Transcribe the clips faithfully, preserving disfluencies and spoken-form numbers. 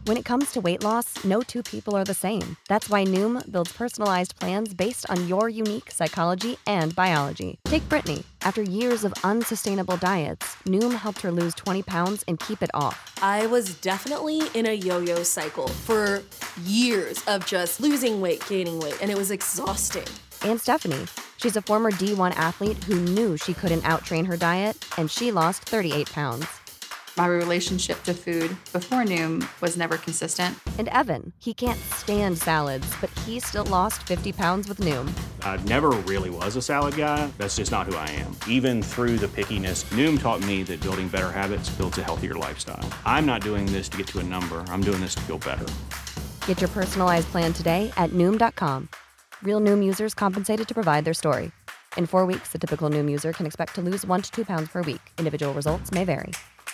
When it comes to weight loss, no two people are the same. That's why Noom builds personalized plans based on your unique psychology and biology. Take Brittany. After years of unsustainable diets, Noom helped her lose twenty pounds and keep it off. I was definitely in a yo-yo cycle for years of just losing weight, gaining weight, and it was exhausting. And Stephanie. She's a former D one athlete who knew she couldn't outtrain her diet, and she lost thirty-eight pounds. My relationship to food before Noom was never consistent. And Evan, he can't stand salads, but he still lost fifty pounds with Noom. I never really was a salad guy. That's just not who I am. Even through the pickiness, Noom taught me that building better habits builds a healthier lifestyle. I'm not doing this to get to a number. I'm doing this to feel better. Get your personalized plan today at Noom dot com. Real Noom users compensated to provide their story. In four weeks, the typical Noom user can expect to lose one to two pounds per week. Individual results may vary.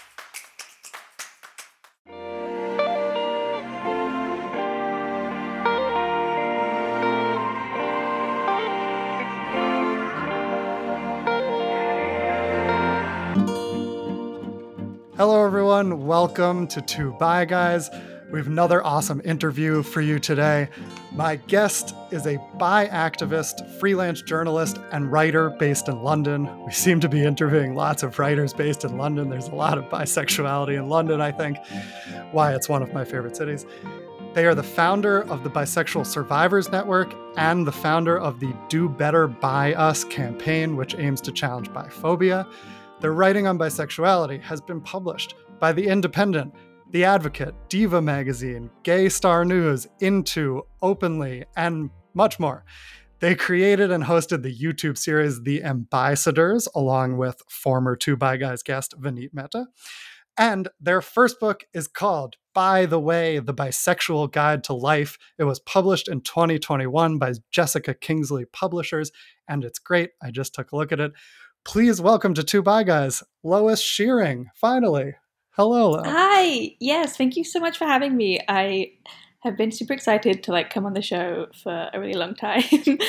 Hello, everyone. Welcome to Two Bi Guys. We have another awesome interview for you today. My guest is a bi activist, freelance journalist, and writer based in London. We seem to be interviewing lots of writers based in London. There's a lot of bisexuality in London, I think, why it's one of my favorite cities. They are the founder of the Bisexual Survivors Network and the founder of the Do Better By Us campaign, which aims to challenge biphobia. Their writing on bisexuality has been published by The Independent, The Advocate, Diva Magazine, Gay Star News, Into, Openly, and much more. They created and hosted the YouTube series The Ambassadors, along with former Two Bi Guys guest Vineet Mehta. And their first book is called By the Way, The Bisexual Guide to Life. It was published in twenty twenty-one by Jessica Kingsley Publishers, and it's great. I just took a look at it. Please welcome to Two Bi Guys, Lois Shearing, finally. Hello, Lo. Hi. Yes, thank you so much for having me. I have been super excited to like come on the show for a really long time.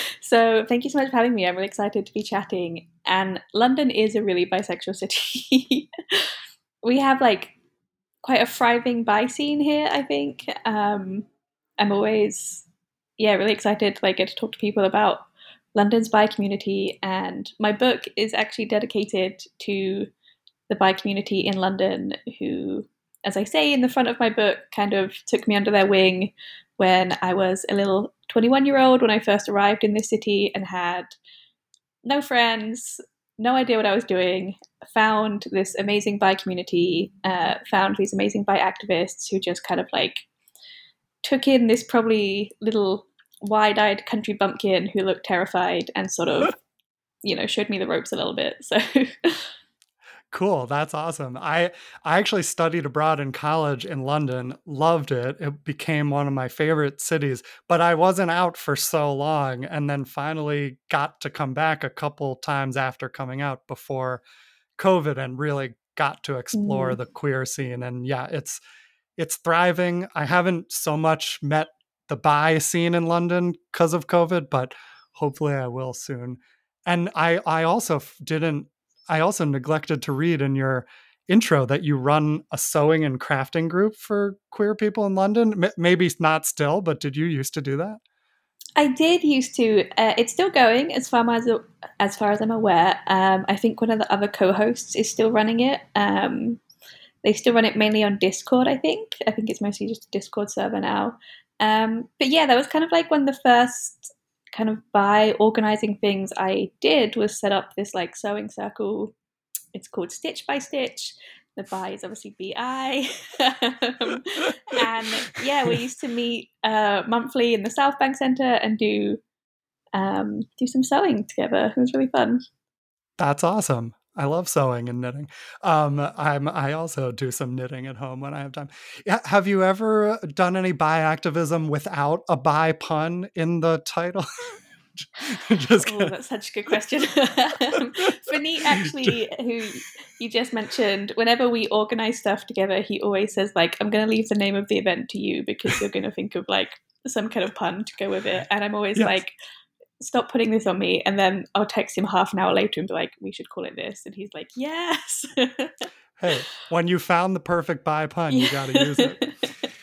So thank you so much for having me. I'm really excited to be chatting. And London is a really bisexual city. We have like quite a thriving bi scene here, I think. Um, I'm always, yeah, really excited to like get to talk to people about London's bi community, and my book is actually dedicated to the bi community in London who, as I say in the front of my book, kind of took me under their wing when I was a little twenty-one-year-old when I first arrived in this city and had no friends, no idea what I was doing, found this amazing bi community, uh, found these amazing bi activists who just kind of like took in this probably little wide-eyed country bumpkin who looked terrified and sort of, you know, showed me the ropes a little bit. So Cool. That's awesome. I I actually studied abroad in college in London, loved it. It became one of my favorite cities, but I wasn't out for so long and then finally got to come back a couple times after coming out before COVID and really got to explore mm. the queer scene. And yeah, it's it's thriving. I haven't so much met the bi scene in London because of COVID, but hopefully I will soon. And I I also f- didn't I also neglected to read in your intro that you run a sewing and crafting group for queer people in London. M- maybe not still, but did you used to do that? I did used to. Uh, it's still going as far as as far as I'm aware. Um, I think one of the other co-hosts is still running it. Um, they still run it mainly on Discord. I think. I think it's mostly just a Discord server now. Um, but yeah, that was kind of like one of the first kind of bi organizing things I did was set up this like sewing circle. It's called Stitch by Stitch. The bi is obviously B I. um, and yeah, we used to meet uh, monthly in the South Bank Centre and do um, do some sewing together. It was really fun. That's awesome. I love sewing and knitting. Um, I'm I also do some knitting at home when I have time. Yeah, have you ever done any bi activism without a bi pun in the title? Just oh, kidding. That's such a good question. Vineet, actually, who you just mentioned, whenever we organize stuff together, he always says, like, I'm going to leave the name of the event to you because you're going to think of, like, some kind of pun to go with it. And I'm always Yes. like, stop putting this on me. And then I'll text him half an hour later and be like, we should call it this. And he's like, yes. Hey, when you found the perfect bi pun, you got to use it.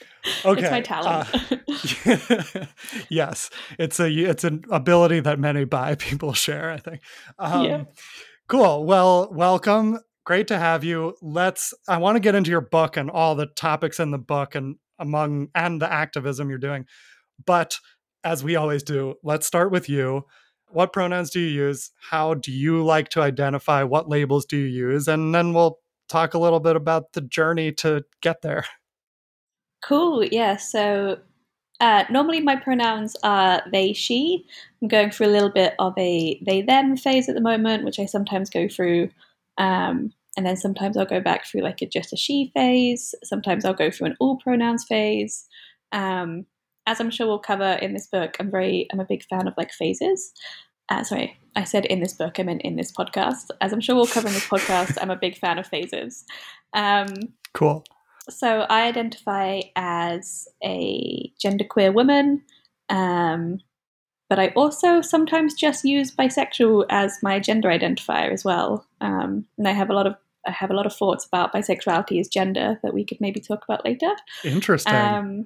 Okay. It's my talent. Uh, yes, it's a it's an ability that many bi people share, I think. Um, Yeah. Cool. Well, welcome. Great to have you. Let's. I want to get into your book and all the topics in the book and among and the activism you're doing. But as we always do, let's start with you. What pronouns do you use? How do you like to identify? What labels do you use? And then we'll talk a little bit about the journey to get there. Cool. Yeah. So uh, normally my pronouns are they, she. I'm going through a little bit of a they, them phase at the moment, which I sometimes go through. Um, and then sometimes I'll go back through like a just a she phase. Sometimes I'll go through an all pronouns phase. Um, as I'm sure we'll cover in this book, I'm very, I'm a big fan of like phases. Uh, sorry, I said in this book, I meant in this podcast. As I'm sure we'll cover in this podcast, I'm a big fan of phases. Um, Cool. So I identify as a genderqueer woman, um, but I also sometimes just use bisexual as my gender identifier as well. Um, and I have a lot of I have a lot of thoughts about bisexuality as gender that we could maybe talk about later. Interesting. Um,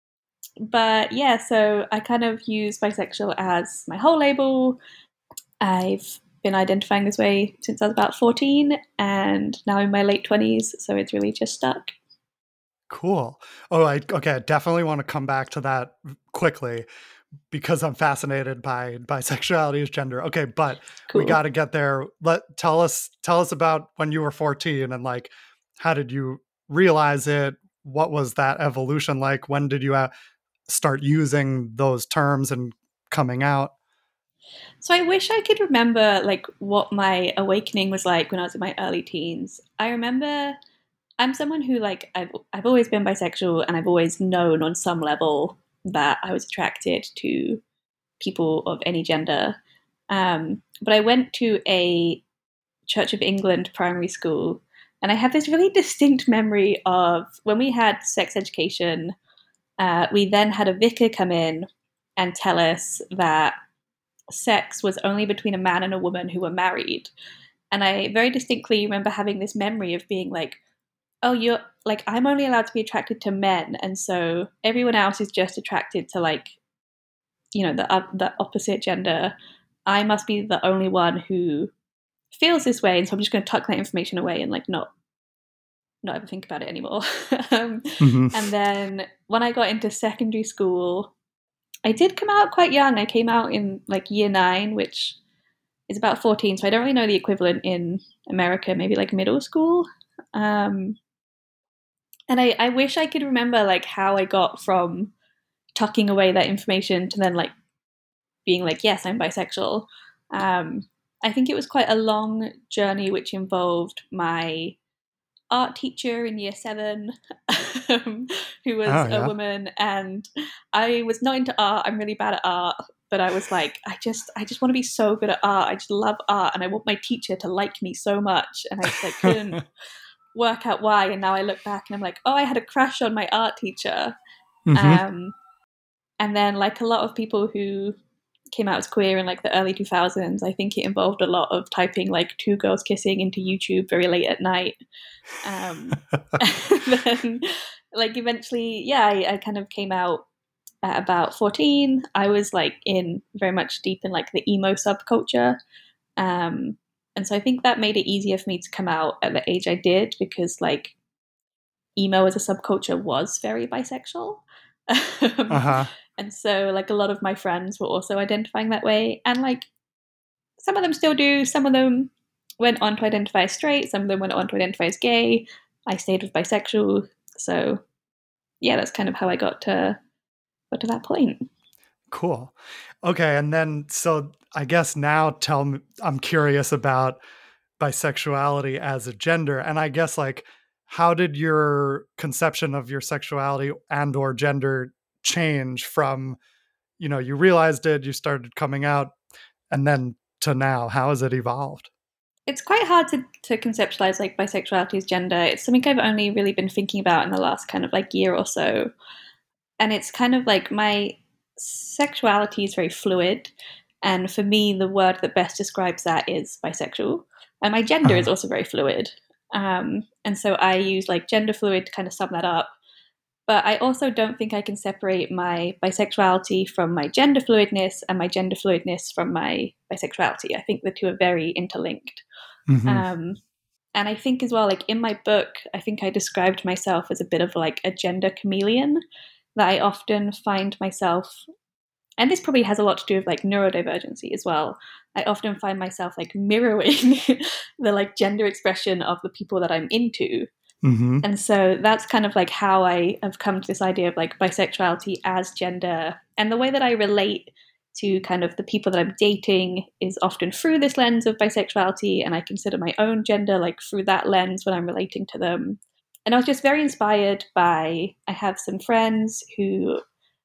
but yeah, so I kind of use bisexual as my whole label. I've been identifying this way since I was about fourteen, and now in my late twenties, so it's really just stuck. Cool. Oh, I okay. I definitely want to come back to that quickly because I'm fascinated by bisexuality as gender. Okay, but Cool. we got to get there. Let tell us tell us about when you were fourteen and like how did you realize it? What was that evolution like? When did you uh, start using those terms and coming out? So I wish I could remember like what my awakening was like when I was in my early teens. I remember I'm someone who like I've I've always been bisexual, and I've always known on some level that I was attracted to people of any gender. Um, but I went to a Church of England primary school, and I have this really distinct memory of when we had sex education. Uh, we then had a vicar come in and tell us that sex was only between a man and a woman who were married. And I very distinctly remember having this memory of being like, oh, you're like, I'm only allowed to be attracted to men, and so everyone else is just attracted to like, you know, the uh, the opposite gender. I must be the only one who feels this way, and so I'm just going to tuck that information away and like not not ever think about it anymore. um, Mm-hmm. And then when I got into secondary school, I did come out quite young. I came out in like year nine, which is about fourteen, so I don't really know the equivalent in America, maybe like middle school. Um, And I, I wish I could remember like how I got from tucking away that information to then like being like, yes, I'm bisexual. Um, I think it was quite a long journey, which involved my art teacher in year seven, um, who was Oh, yeah. a woman, and I was not into art. I'm really bad at art, but I was like, I just, I just want to be so good at art. I just love art, and I want my teacher to like me so much, and I just like couldn't work out why. And now I look back and I'm like, oh, I had a crush on my art teacher. Mm-hmm. Um, and then like a lot of people who came out as queer in like the early two thousands, I think it involved a lot of typing like two girls kissing into YouTube very late at night. Um, and then like eventually, yeah, I, I kind of came out at about fourteen. I was like in very much deep in like the emo subculture. Um, And so I think that made it easier for me to come out at the age I did, because like emo as a subculture was very bisexual. um, Uh-huh. and so like a lot of my friends were also identifying that way. And like some of them still do. Some of them went on to identify as straight. Some of them went on to identify as gay. I stayed with bisexual. So yeah, that's kind of how I got to got to that point. Cool. Okay, and then so I guess now tell me, I'm curious about bisexuality as a gender, and I guess like how did your conception of your sexuality and or gender change from, you know, you realized it, you started coming out, and then to now? How has it evolved? It's quite hard to, to conceptualize like bisexuality as gender. It's something I've only really been thinking about in the last kind of like year or so. And it's kind of like my sexuality is very fluid. And for me, the word that best describes that is bisexual. And my gender is Uh-huh. also very fluid. Um, and so I use like gender fluid to kind of sum that up. But I also don't think I can separate my bisexuality from my gender fluidness and my gender fluidness from my bisexuality. I think the two are very interlinked. Mm-hmm. Um, and I think as well, like in my book, I think I described myself as a bit of like a gender chameleon, that I often find myself, and this probably has a lot to do with like neurodivergency as well. I often find myself like mirroring the like gender expression of the people that I'm into. Mm-hmm. And so that's kind of like how I have come to this idea of like bisexuality as gender. And the way that I relate to kind of the people that I'm dating is often through this lens of bisexuality. And I consider my own gender like through that lens when I'm relating to them. And I was just very inspired by, I have some friends who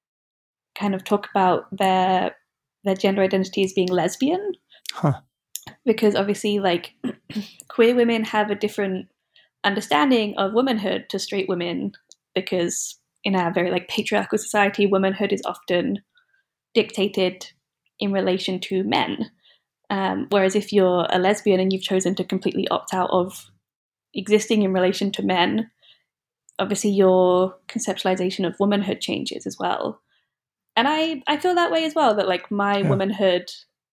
kind of talk about their their gender identity as being lesbian. Huh. Because obviously like queer women have a different understanding of womanhood to straight women, because in our very like patriarchal society, womanhood is often dictated in relation to men. Um, whereas if you're a lesbian and you've chosen to completely opt out of existing in relation to men, obviously your conceptualization of womanhood changes as well. And I, I feel that way as well, that like my Yeah. womanhood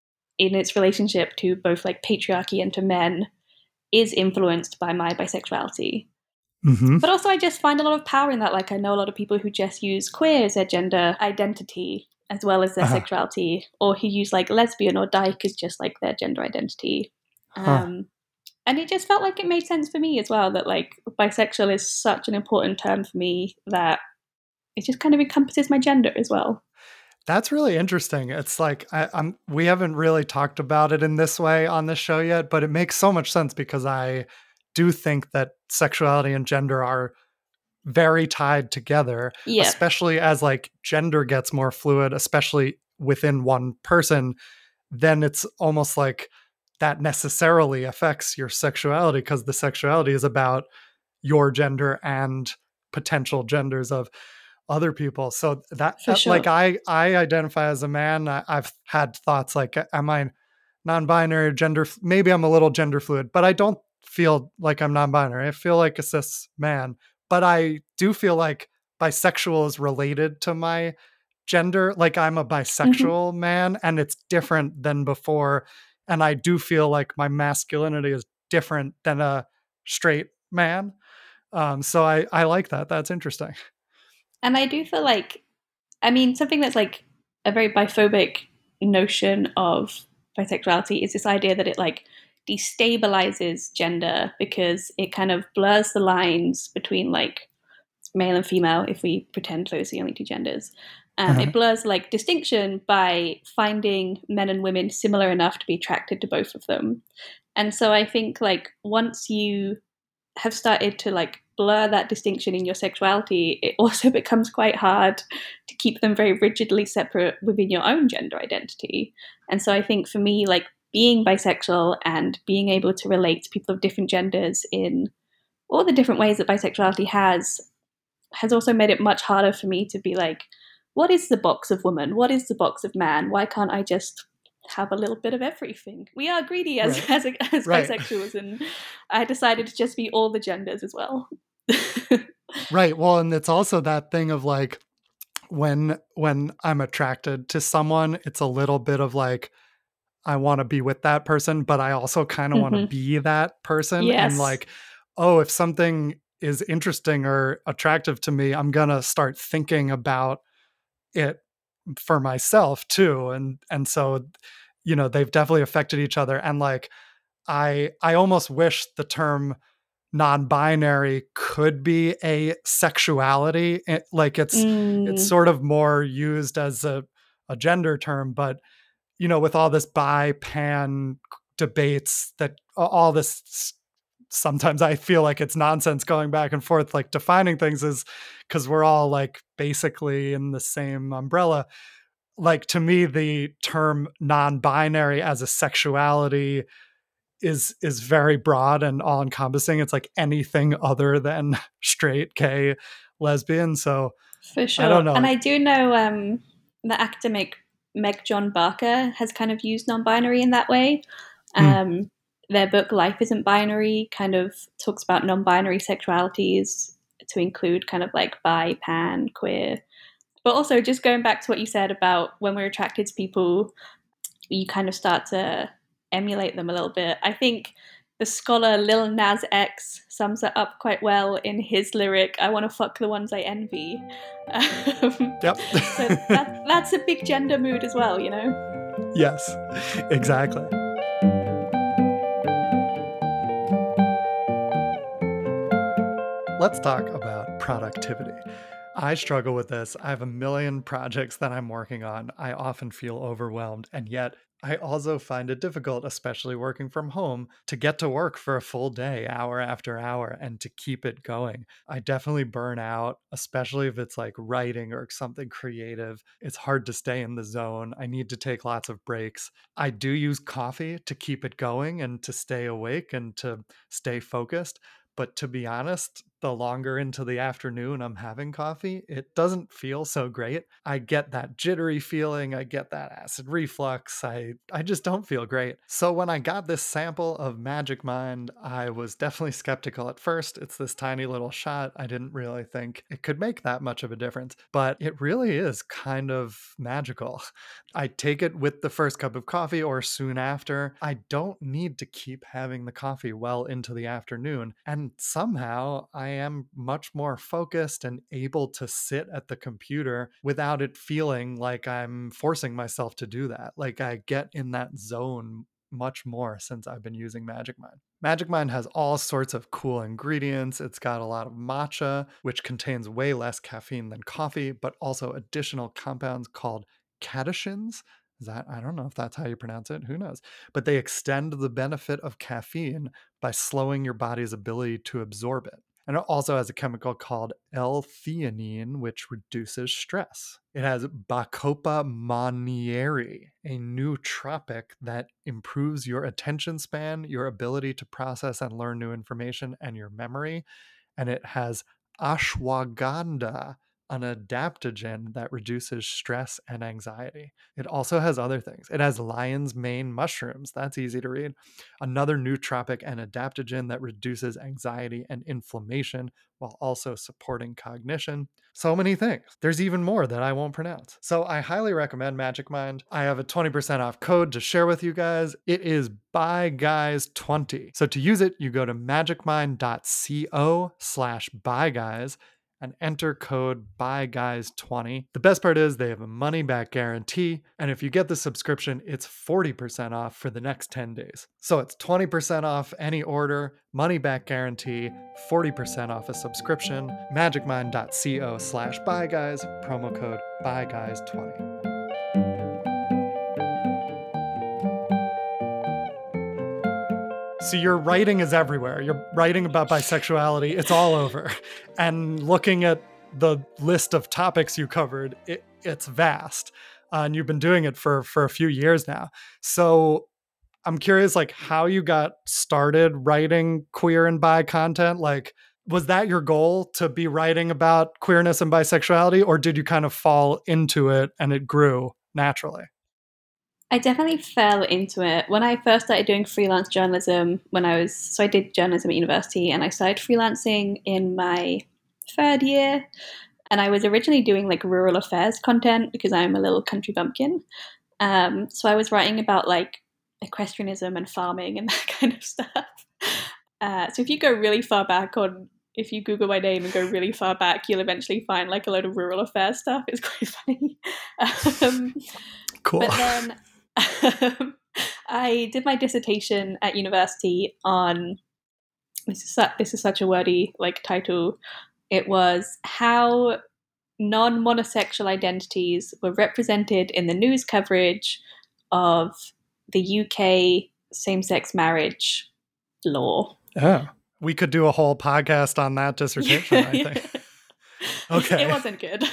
in its relationship to both like patriarchy and to men is influenced by my bisexuality. Mm-hmm. But also I just find a lot of power in that. Like I know a lot of people who just use queer as their gender identity as well as their Uh-huh. sexuality, or who use like lesbian or dyke as just like their gender identity. Huh. Um, and it just felt like it made sense for me as well, that like bisexual is such an important term for me that it just kind of encompasses my gender as well. That's really interesting. It's like I, I'm. We haven't really talked about it in this way on the show yet, but it makes so much sense because I do think that sexuality and gender are very tied together, Yeah. especially as like gender gets more fluid, especially within one person. Then it's almost like that necessarily affects your sexuality, because the sexuality is about your gender and potential genders of other people. So that, For that sure. like I I identify as a man. I, I've had thoughts like, am I non-binary, gender? Maybe I'm a little gender fluid, but I don't feel like I'm non-binary. I feel like a cis man, but I do feel like bisexual is related to my gender. Like I'm a bisexual Mm-hmm. man, and it's different than before. And I do feel like my masculinity is different than a straight man. Um, so I I like that. That's interesting. And I do feel like, I mean, something that's like a very biphobic notion of bisexuality is this idea that it like destabilizes gender, because it kind of blurs the lines between like male and female, if we pretend those are the only two genders. Um, Uh-huh. It blurs like distinction by finding men and women similar enough to be attracted to both of them. And so I think like once you have started to like blur that distinction in your sexuality, it also becomes quite hard to keep them very rigidly separate within your own gender identity. And so I think for me, like being bisexual and being able to relate to people of different genders in all the different ways that bisexuality has, has also made it much harder for me to be like, what is the box of woman? What is the box of man? Why can't I just have a little bit of everything? We are greedy as Right. as, as Right. bisexuals, and I decided to just be all the genders as well. Right. Well, and it's also that thing of like when when I'm attracted to someone, it's a little bit of like I want to be with that person, but I also kind of want to Mhm. be that person. Yes. And like, oh, if something is interesting or attractive to me, I'm gonna start thinking about it for myself too. And and so, you know, they've definitely affected each other. And like I I almost wish the term non-binary could be a sexuality. It- like it's it's Mm, sort of more used as a, a gender term, but you know, with all this bi pan debates that all this, sometimes I feel like it's nonsense going back and forth, like defining things is because we're all like basically in the same umbrella. Like to me, the term non-binary as a sexuality is is very broad and all encompassing. It's like anything other than straight, gay, lesbian. So for I don't sure. know. And I do know um, the academic Meg John Barker has kind of used non-binary in that way. Hmm. Um, their book Life Isn't Binary kind of talks about non-binary sexualities to include kind of like bi, pan, queer. But also just going back to what you said about when we're attracted to people, you kind of start to emulate them a little bit. I think the scholar Lil Nas X sums it up quite well in his lyric, "I want to fuck the ones I envy." Um, yep. So that, that's a big gender mood as well, you know? Yes, exactly. Let's talk about productivity. I struggle with this. I have a million projects that I'm working on. I often feel overwhelmed, and yet I also find it difficult, especially working from home, to get to work for a full day, hour after hour, and to keep it going. I definitely burn out, especially if it's like writing or something creative. It's hard to stay in the zone. I need to take lots of breaks. I do use coffee to keep it going and to stay awake and to stay focused. But to be honest, the longer into the afternoon I'm having coffee, it doesn't feel so great. I get that jittery feeling. I get that acid reflux. I, I just don't feel great. So when I got this sample of Magic Mind, I was definitely skeptical at first. It's this tiny little shot. I didn't really think it could make that much of a difference, but it really is kind of magical. I take it with the first cup of coffee or soon after. I don't need to keep having the coffee well into the afternoon. And somehow I am much more focused and able to sit at the computer without it feeling like I'm forcing myself to do that. Like I get in that zone much more since I've been using Magic Mind. Magic Mind has all sorts of cool ingredients. It's got a lot of matcha, which contains way less caffeine than coffee, but also additional compounds called catechins. Is that, I don't know if that's how you pronounce it. Who knows? But they extend the benefit of caffeine by slowing your body's ability to absorb it. And it also has a chemical called L-theanine, which reduces stress. It has Bacopa monnieri, a nootropic that improves your attention span, your ability to process and learn new information, and your memory. And it has ashwagandha, an adaptogen that reduces stress and anxiety. It also has other things. It has lion's mane mushrooms. That's easy to read. Another nootropic and adaptogen that reduces anxiety and inflammation while also supporting cognition. So many things. There's even more that I won't pronounce. So I highly recommend Magic Mind. I have a twenty percent off code to share with you guys. It is by guys twenty. So to use it, you go to magicmind.co slash byguys and enter code by guys twenty. The best part is they have a money back guarantee. And if you get the subscription, it's forty percent off for the next ten days. So it's twenty percent off any order, money back guarantee, forty percent off a subscription, magicmind.co slash by guys, promo code by guys twenty. So your writing is everywhere. You're writing about bisexuality. It's all over. And looking at the list of topics you covered, it, it's vast. Uh, and you've been doing it for, for a few years now. So I'm curious, like, how you got started writing queer and bi content. Like, was that your goal, to be writing about queerness and bisexuality, or did you kind of fall into it and it grew naturally? I definitely fell into it. When I first started doing freelance journalism, when I was, so I did journalism at university, and I started freelancing in my third year. And I was originally doing like rural affairs content because I'm a little country bumpkin. Um, so I was writing about like equestrianism and farming and that kind of stuff. Uh, so if you go really far back on, if you Google my name and go really far back, you'll eventually find like a load of rural affairs stuff. It's quite funny. Um, cool. But then um, I did my dissertation at university on, this is, su- this is such a wordy like title. It was how non-monosexual identities were represented in the news coverage of the U K same-sex marriage law. Oh, we could do a whole podcast on that dissertation, yeah, I think. Yeah. Okay. It wasn't good.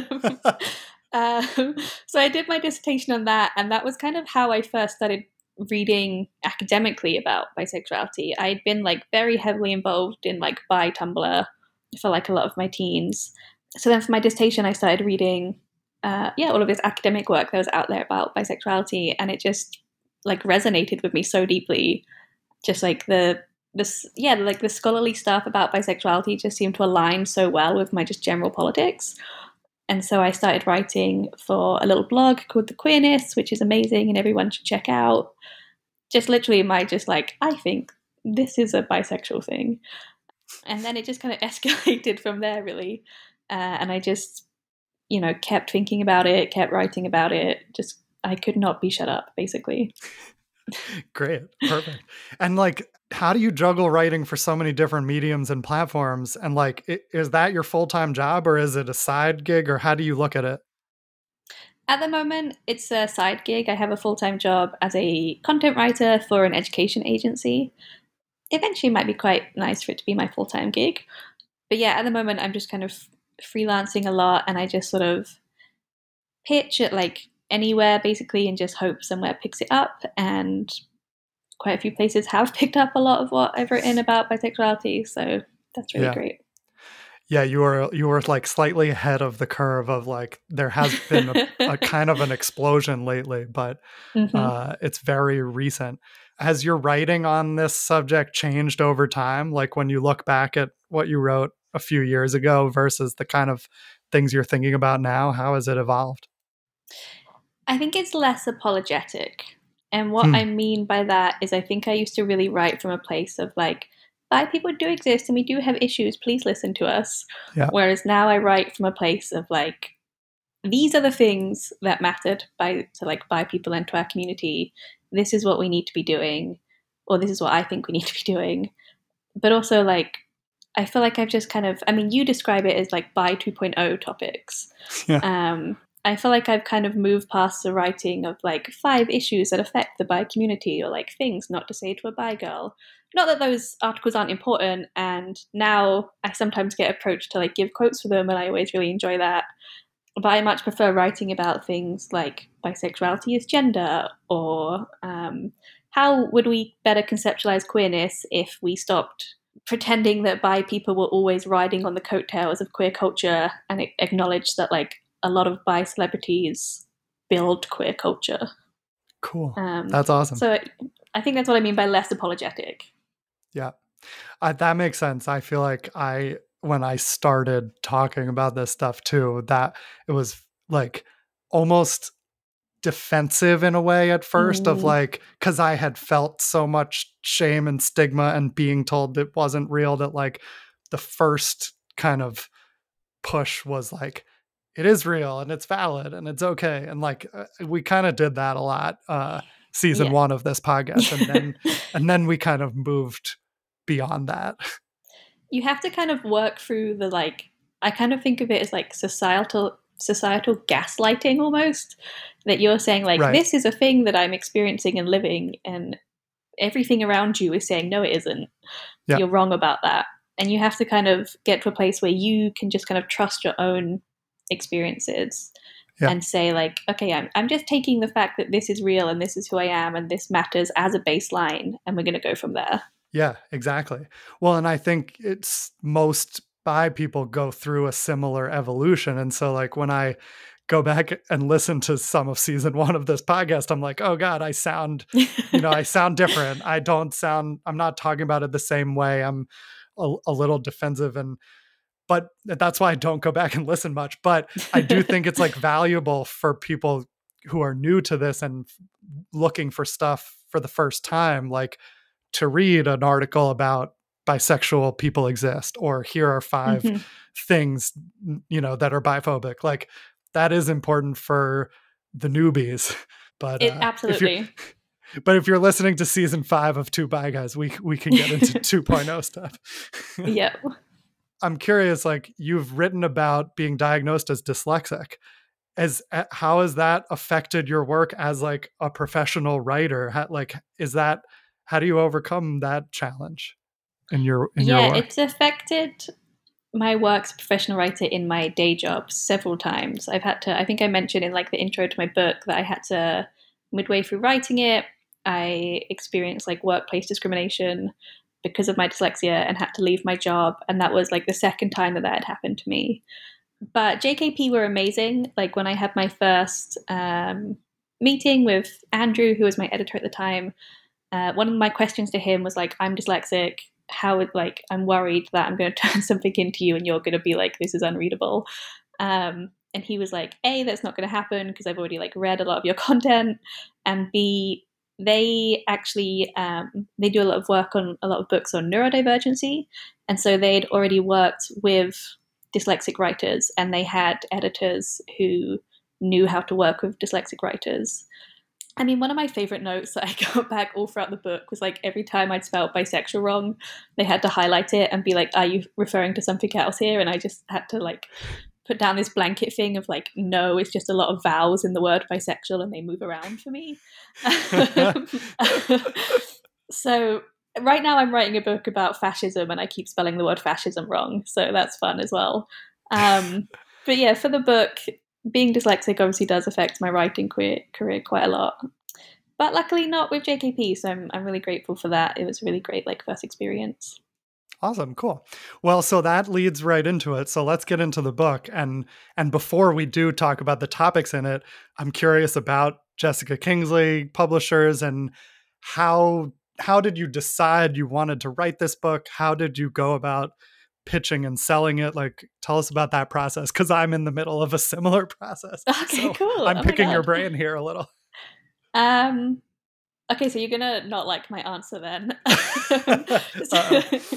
um, so I did my dissertation on that, and that was kind of how I first started reading academically about bisexuality. I'd been like very heavily involved in like bi Tumblr for like a lot of my teens. So then for my dissertation, I started reading, uh, yeah, all of this academic work that was out there about bisexuality, and it just like resonated with me so deeply. Just like the this, yeah, like the scholarly stuff about bisexuality just seemed to align so well with my just general politics. And so I started writing for a little blog called The Queerness, which is amazing and everyone should check out. Just literally my just like, I think this is a bisexual thing. And then it just kind of escalated from there, really. Uh, and I just, you know, kept thinking about it, kept writing about it. Just, I could not be shut up, basically. Great. Perfect. And like, how do you juggle writing for so many different mediums and platforms? And like, i- is that your full-time job or is it a side gig, or how do you look at it? At the moment, it's a side gig. I have a full-time job as a content writer for an education agency. Eventually it might be quite nice for it to be my full-time gig. But yeah, at the moment, I'm just kind of freelancing a lot, and I just sort of pitch at like anywhere basically and just hope somewhere picks it up. And quite a few places have picked up a lot of what I've written about bisexuality. So that's really Yeah. great. Yeah, you were you were like slightly ahead of the curve of like there has been a, a kind of an explosion lately, but Mm-hmm. uh, it's very recent. Has your writing on this subject changed over time? Like when you look back at what you wrote a few years ago versus the kind of things you're thinking about now, how has it evolved? I think it's less apologetic. And what Hmm. I mean by that is I think I used to really write from a place of like, bi people do exist and we do have issues, please listen to us. Yeah. Whereas now I write from a place of like, these are the things that mattered by to like bi people into our community. This is what we need to be doing, or this is what I think we need to be doing. But also like, I feel like I've just kind of, I mean, you describe it as like bi two point oh topics. Yeah. Um, I feel like I've kind of moved past the writing of like five issues that affect the bi community, or like things not to say to a bi girl. Not that those articles aren't important, and now I sometimes get approached to like give quotes for them, and I always really enjoy that. But I much prefer writing about things like bisexuality as gender, or um, how would we better conceptualize queerness if we stopped pretending that bi people were always riding on the coattails of queer culture, and acknowledge that like a lot of bi celebrities build queer culture. Cool. Um, That's awesome. So I think that's what I mean by less apologetic. Yeah, I, that makes sense. I feel like I, when I started talking about this stuff too, that it was like almost defensive in a way at first, of Mm. like, because I had felt so much shame and stigma and being told it wasn't real, that like the first kind of push was like, it is real and it's valid and it's okay. And like, uh, we kind of did that a lot, uh, season Yeah. one of this podcast. And then, and then we kind of moved beyond that. You have to kind of work through the like, I kind of think of it as like societal societal gaslighting almost, that you're saying like, Right. this is a thing that I'm experiencing and living, and everything around you is saying, no, it isn't. Yeah. You're wrong about that. And you have to kind of get to a place where you can just kind of trust your own experiences. Yeah. And say like, okay, I'm, I'm just taking the fact that this is real and this is who I am and this matters as a baseline, and we're going to go from there. Yeah, exactly. Well, and I think it's most bi people go through a similar evolution. And so like when I go back and listen to some of season one of this podcast, I'm like, oh God, I sound, you know, I sound different. I don't sound, I'm not talking about it the same way. I'm a, a little defensive, and, but that's why I don't go back and listen much. But I do think it's like valuable for people who are new to this and looking for stuff for the first time, like to read an article about bisexual people exist, or here are five mm-hmm. things, you know, that are biphobic. Like that is important for the newbies. But it, uh, absolutely. If but if you're listening to season five of Two Bi Guys, we we can get into two point oh stuff. Yeah. I'm curious, like you've written about being diagnosed as dyslexic. As how has that affected your work as like a professional writer? How, like, is that, how do you overcome that challenge in your in yeah, your work? It's affected my work as a professional writer in my day job several times. I've had to, I think I mentioned in like the intro to my book that I had to, midway through writing it, I experienced like workplace discrimination because of my dyslexia and had to leave my job. And that was like the second time that that had happened to me. But J K P were amazing. Like when I had my first um, meeting with Andrew, who was my editor at the time, uh, one of my questions to him was like, I'm dyslexic. How would like I'm worried that I'm going to turn something into you and you're going to be like, this is unreadable. Um, and he was like, A, that's not going to happen because I've already like read a lot of your content, and B, they actually um, they do a lot of work on a lot of books on neurodivergency, and so they'd already worked with dyslexic writers, and they had editors who knew how to work with dyslexic writers. I mean, one of my favorite notes that I got back all throughout the book was like every time I'd spelled bisexual wrong, they had to highlight it and be like, are you referring to something else here? And I just had to like put down this blanket thing of like, no, it's just a lot of vowels in the word bisexual and they move around for me. So right now I'm writing a book about fascism and I keep spelling the word fascism wrong. So that's fun as well. Um, but yeah, for the book, being dyslexic obviously does affect my writing career, career quite a lot. But luckily not with J K P, so I'm I'm really grateful for that. It was a really great like first experience. Awesome, cool. Well, so that leads right into it. So let's get into the book. And and before we do talk about the topics in it, I'm curious about Jessica Kingsley Publishers and how how did you decide you wanted to write this book? How did you go about pitching and selling it? Like, tell us about that process, because I'm in the middle of a similar process. Okay, so cool. I'm Oh picking your brain here a little. Um, okay, so you're gonna not like my answer then. so,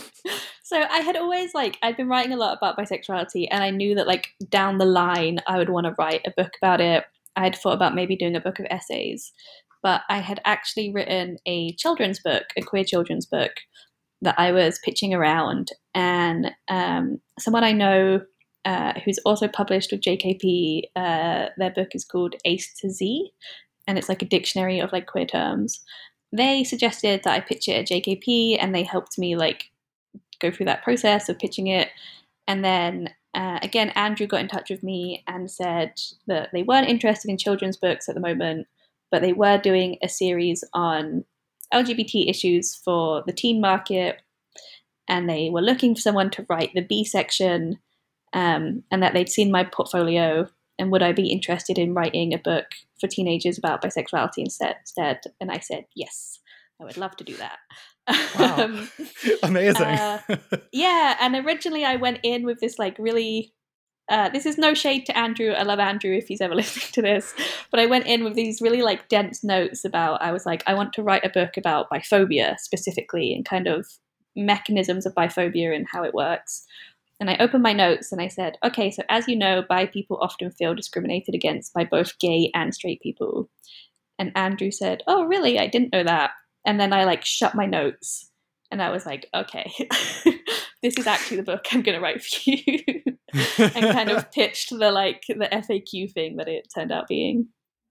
so I had always like I'd been writing a lot about bisexuality, and I knew that like down the line I would want to write a book about it. I had thought about maybe doing a book of essays, but I had actually written a children's book, a queer children's book that I was pitching around, and um, someone I know uh, who's also published with J K P, uh, their book is called Ace to Z, and it's like a dictionary of like queer terms. They suggested that I pitch it at J K P, and they helped me like go through that process of pitching it. And then uh, again, Andrew got in touch with me and said that they weren't interested in children's books at the moment, but they were doing a series on L G B T issues for the teen market, and they were looking for someone to write the B section, um, and that they'd seen my portfolio, and would I be interested in writing a book for teenagers about bisexuality instead? instead? And I said, yes, I would love to do that. Wow. um, Amazing. uh, yeah, and originally I went in with this like really, uh, this is no shade to Andrew. I love Andrew if he's ever listening to this. But I went in with these really like dense notes about, I was like, I want to write a book about biphobia specifically and kind of mechanisms of biphobia and how it works. And I opened my notes and I said, okay, so as you know, bi people often feel discriminated against by both gay and straight people. And Andrew said, oh, really? I didn't know that. And then I like shut my notes and I was like, okay, this is actually the book I'm going to write for you. And kind of pitched the like the F A Q thing that it turned out being.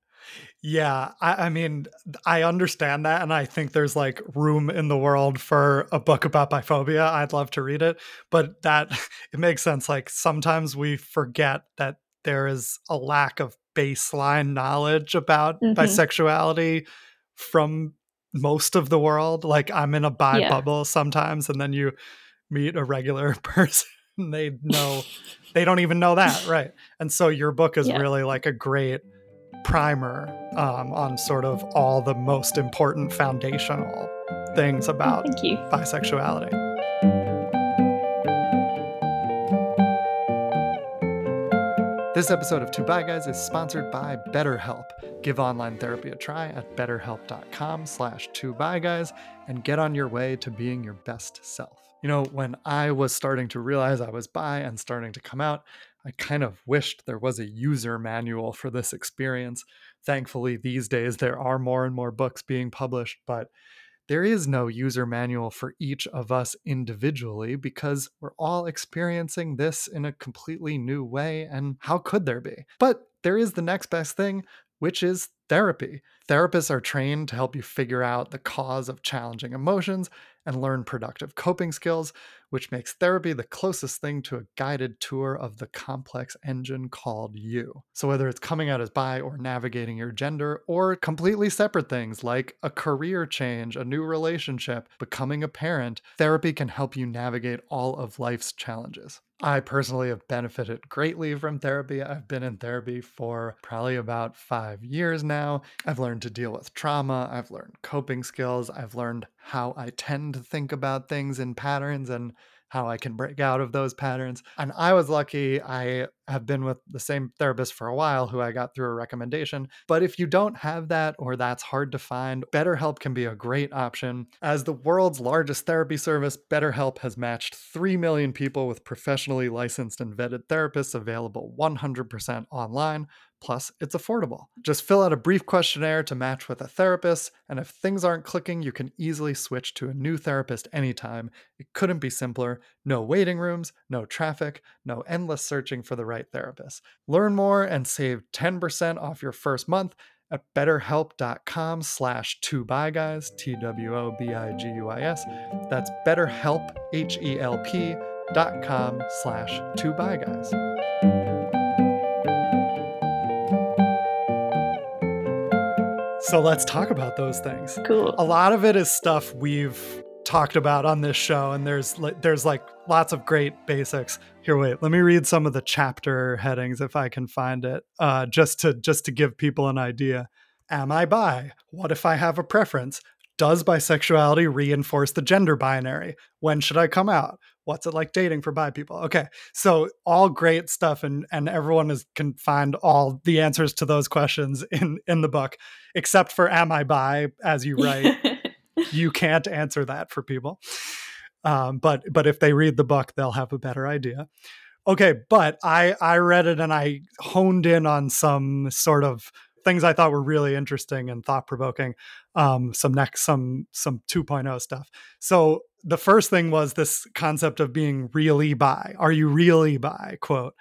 Yeah, I, I mean, I understand that. And I think there's like room in the world for a book about biphobia. I'd love to read it. But that, it makes sense. Like sometimes we forget that there is a lack of baseline knowledge about mm-hmm. bisexuality from most of the world. Like I'm in a bi yeah. bubble sometimes, and then you meet a regular person, they know, they don't even know that. Right. And so your book is yeah. really like a great primer um, on sort of all the most important foundational things about Thank you. bisexuality. This episode of Two Bi Guys is sponsored by BetterHelp. Give online therapy a try at betterhelp.com slash two bi guys and get on your way to being your best self. You know, when I was starting to realize I was bi and starting to come out, I kind of wished there was a user manual for this experience. Thankfully, these days there are more and more books being published, but there is no user manual for each of us individually because we're all experiencing this in a completely new way, and how could there be? But there is the next best thing, which is therapy. Therapists are trained to help you figure out the cause of challenging emotions and learn productive coping skills, which makes therapy the closest thing to a guided tour of the complex engine called you. So whether it's coming out as bi or navigating your gender, or completely separate things like a career change, a new relationship, becoming a parent, therapy can help you navigate all of life's challenges. I personally have benefited greatly from therapy. I've been in therapy for probably about five years now. I've learned to deal with trauma. I've learned coping skills. I've learned how I tend to think about things in patterns and how I can break out of those patterns. And I was lucky. I have been with the same therapist for a while who I got through a recommendation. But if you don't have that or that's hard to find, BetterHelp can be a great option. As the world's largest therapy service, BetterHelp has matched three million people with professionally licensed and vetted therapists available one hundred percent online. Plus, it's affordable. Just fill out a brief questionnaire to match with a therapist, and if things aren't clicking, you can easily switch to a new therapist anytime. It couldn't be simpler. No waiting rooms, no traffic, no endless searching for the right therapist. Learn more and save ten percent off your first month at betterhelp.com slash two bi guys, T W O B I G U I S. That's betterhelp, H E L P dot com slash two bi guys. So let's talk about those things. Cool. A lot of it is stuff we've talked about on this show, and there's like there's like lots of great basics. Here, wait, let me read some of the chapter headings if I can find it, uh, just to just to give people an idea. Am I bi? What if I have a preference? Does bisexuality reinforce the gender binary? When should I come out? What's it like dating for bi people? Okay, so all great stuff, and and everyone is, can find all the answers to those questions in in the book, except for am I bi, as you write. You can't answer that for people. Um, but but if they read the book, they'll have a better idea. Okay, but I I read it and I honed in on some sort of things I thought were really interesting and thought-provoking. Um, some next some some two point oh stuff. So the first thing was this concept of being really bi. Are you really bi? Quote.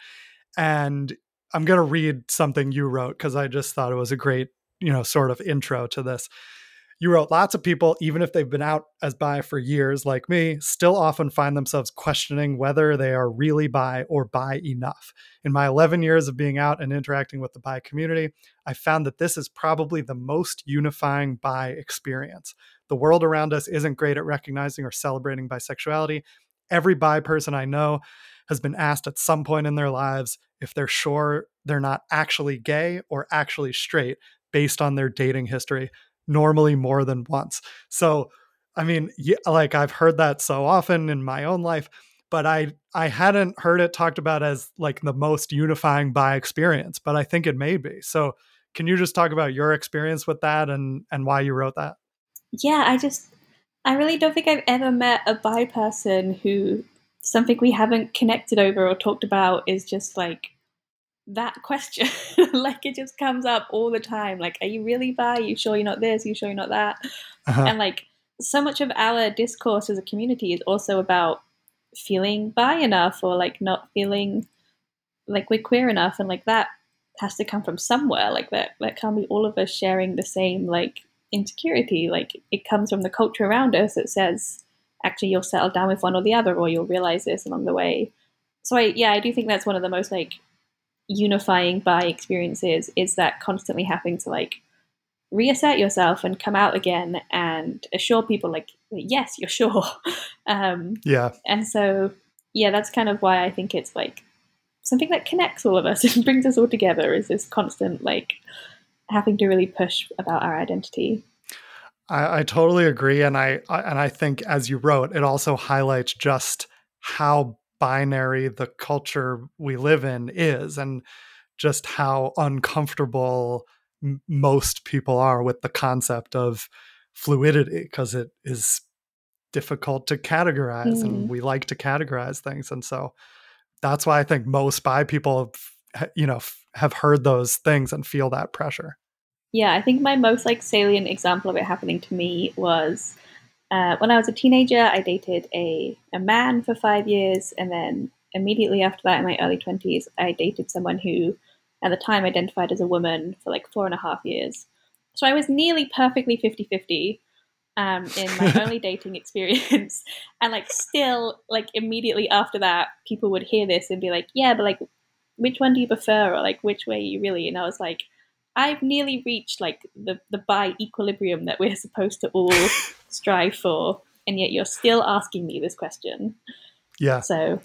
And I'm going to read something you wrote because I just thought it was a great, you know, sort of intro to this. You wrote, lots of people, even if they've been out as bi for years, like me, still often find themselves questioning whether they are really bi or bi enough. In my eleven years of being out and interacting with the bi community, I found that this is probably the most unifying bi experience. The world around us isn't great at recognizing or celebrating bisexuality. Every bi person I know has been asked at some point in their lives if they're sure they're not actually gay or actually straight based on their dating history. Normally more than once. So, I mean, yeah, like I've heard that so often in my own life, but I I hadn't heard it talked about as like the most unifying bi experience, but I think it may be. So, can you just talk about your experience with that and and why you wrote that? Yeah, I just I really don't think I've ever met a bi person who something we haven't connected over or talked about is just like that question. Like it just comes up all the time. Like, are you really bi? Are you sure you're not this? Are you sure you're not that? Uh-huh. And like so much of our discourse as a community is also about feeling bi enough or like not feeling like we're queer enough, and like that has to come from somewhere. Like that that can't be all of us sharing the same like insecurity. Like it comes from the culture around us that says actually you'll settle down with one or the other, or you'll realize this along the way. So I yeah, I do think that's one of the most like unifying bi experiences, is that constantly having to like reassert yourself and come out again and assure people like, yes, you're sure. um yeah and so yeah that's kind of why I think it's like something that connects all of us and brings us all together, is this constant like having to really push about our identity. I, I totally agree, and I, I and I think, as you wrote, it also highlights just how binary the culture we live in is, and just how uncomfortable m- most people are with the concept of fluidity, because it is difficult to categorize, mm. and we like to categorize things. And so that's why I think most bi people, you know, have heard those things and feel that pressure. Yeah, I think my most like salient example of it happening to me was Uh, when I was a teenager, I dated a, a man for five years, and then immediately after that, in my early twenties, I dated someone who, at the time, identified as a woman for like four and a half years. So I was nearly perfectly fifty-fifty um, in my early dating experience. And like still, like immediately after that, people would hear this and be like, yeah, but like, which one do you prefer? Or like, which way are you really? And I was like, I've nearly reached like the, the bi equilibrium that we're supposed to all strive for, and yet you're still asking me this question. Yeah. So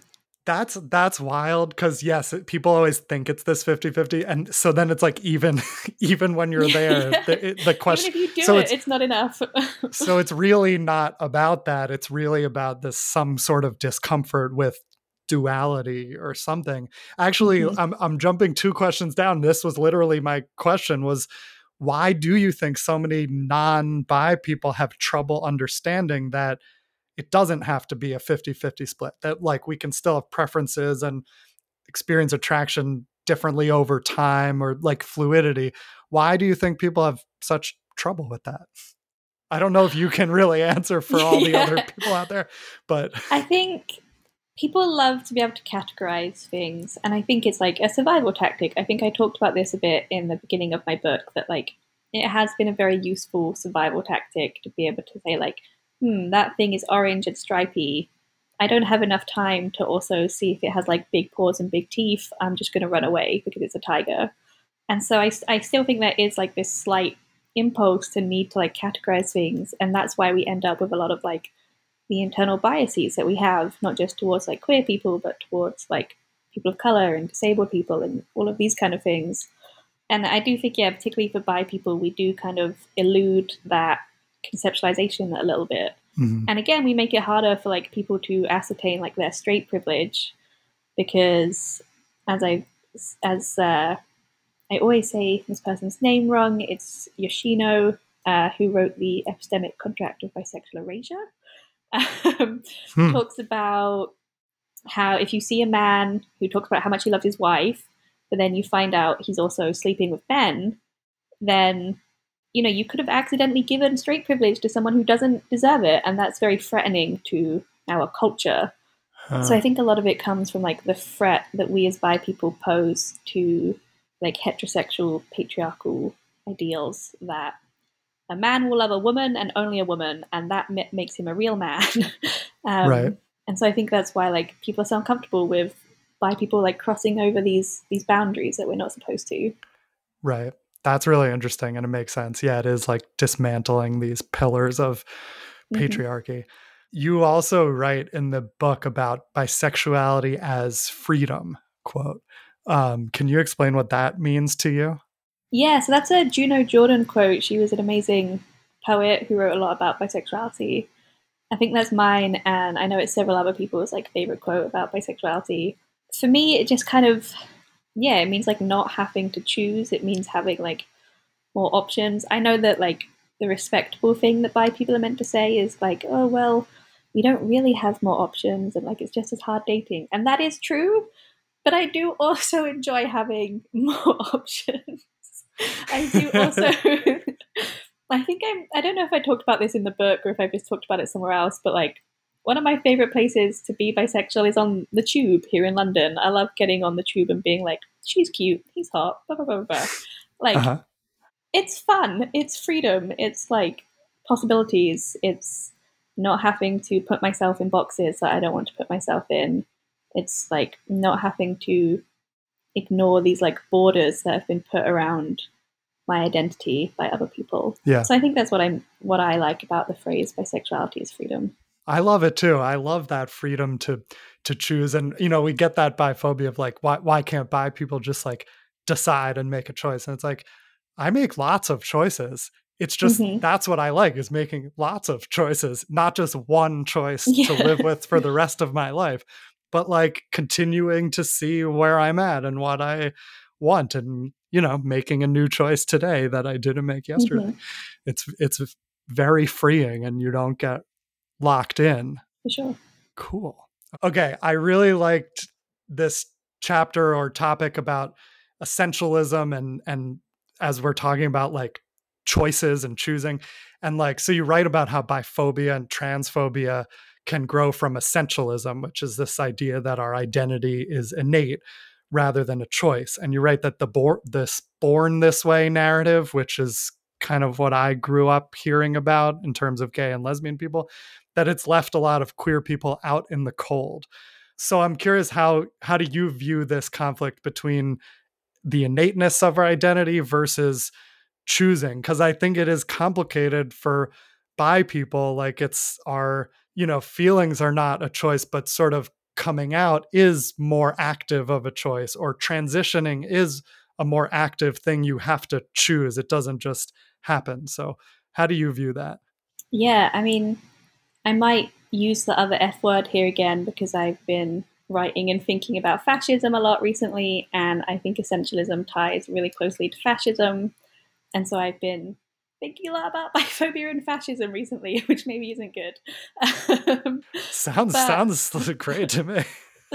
That's that's wild because yes, it, people always think it's this fifty-fifty, and so then it's like even even when you're there, Yeah. the, it- the question. Even if you do so it, it's it's not enough. so it's really not about that. It's really about this some sort of discomfort with duality or something. Actually, Mhm. I'm I'm jumping two questions down. This was literally my question was why do you think so many non-bi people have trouble understanding that it doesn't have to be a fifty-fifty split, that like we can still have preferences and experience attraction differently over time or like fluidity? Why do you think people have such trouble with that? I don't know if you can really answer for all the other Yeah. people out there, but I think people love to be able to categorize things, and I think it's like a survival tactic. I think I talked about this a bit in the beginning of my book, that like it has been a very useful survival tactic to be able to say like, hmm, that thing is orange and stripy. I don't have enough time to also see if it has like big paws and big teeth. I'm just going to run away because it's a tiger. And so I, I still think there is like this slight impulse to need to like categorize things, and that's why we end up with a lot of like the internal biases that we have, not just towards like queer people, but towards like people of color and disabled people and all of these kind of things. And I do think, yeah, particularly for bi people, we do kind of elude that conceptualization a little bit. Mhm. And again, we make it harder for like people to ascertain like their straight privilege, because as I as uh, I always say this person's name wrong. It's Yoshino, uh, who wrote the Epistemic Contract of Bisexual Erasure. Um, Hmm. talks about how if you see a man who talks about how much he loves his wife, but then you find out he's also sleeping with men, then you know you could have accidentally given straight privilege to someone who doesn't deserve it, and that's very threatening to our culture. Huh. So I think a lot of it comes from like the threat that we as bi people pose to like heterosexual patriarchal ideals, that a man will love a woman and only a woman, and that m- makes him a real man. um, Right. And so I think that's why like people are so uncomfortable with bi people like crossing over these these boundaries that we're not supposed to. Right. That's really interesting and it makes sense. Yeah, it is like dismantling these pillars of Mhm. patriarchy. You also write in the book about bisexuality as freedom, quote. Um, can you explain what that means to you? Yeah, so that's a Juno Jordan quote. She was an amazing poet who wrote a lot about bisexuality. I think that's mine, and I know it's several other people's like favorite quote about bisexuality. For me, it just kind of, yeah, it means like not having to choose. It means having like more options. I know that like the respectable thing that bi people are meant to say is like, oh well, we don't really have more options, and like it's just as hard dating, and that is true. But I do also enjoy having more options. I do also. I think I'm. I don't know if I talked about this in the book or if I've just talked about it somewhere else, but like one of my favorite places to be bisexual is on the tube here in London. I love getting on the tube and being like, she's cute, he's hot, blah blah blah blah. Like Uh-huh. it's fun. It's freedom. It's like possibilities. It's not having to put myself in boxes that I don't want to put myself in. It's like not having to ignore these like borders that have been put around my identity by other people. Yeah. So I think that's what I'm what I like about the phrase bisexuality is freedom. I love it too. I love that freedom to to choose. And you know, we get that biphobia of like, why why can't bi people just like decide and make a choice? And it's like, I make lots of choices. It's just Mhm. that's what I like is making lots of choices, not just one choice to Yeah. live with for the rest of my life, but like continuing to see where I'm at and what I want and you know, making a new choice today that I didn't make yesterday. Mhm. It's it's very freeing and you don't get locked in. For sure. Cool. Okay, I really liked this chapter or topic about essentialism and and as we're talking about like choices and choosing and like so you write about how biphobia and transphobia can grow from essentialism, which is this idea that our identity is innate rather than a choice. And you write that the bor- this born this way narrative, which is kind of what I grew up hearing about in terms of gay and lesbian people, that it's left a lot of queer people out in the cold. So I'm curious, how how do you view this conflict between the innateness of our identity versus choosing? Because I think it is complicated for bi people. Like it's our, you know, feelings are not a choice, but sort of coming out is more active of a choice, or transitioning is a more active thing you have to choose. It doesn't just happen. So how do you view that? Yeah, I mean, I might use the other F word here again because I've been writing and thinking about fascism a lot recently, and I think essentialism ties really closely to fascism. And so I've been thinking a lot about biphobia and fascism recently, which maybe isn't good. Um, sounds but... sounds great to me.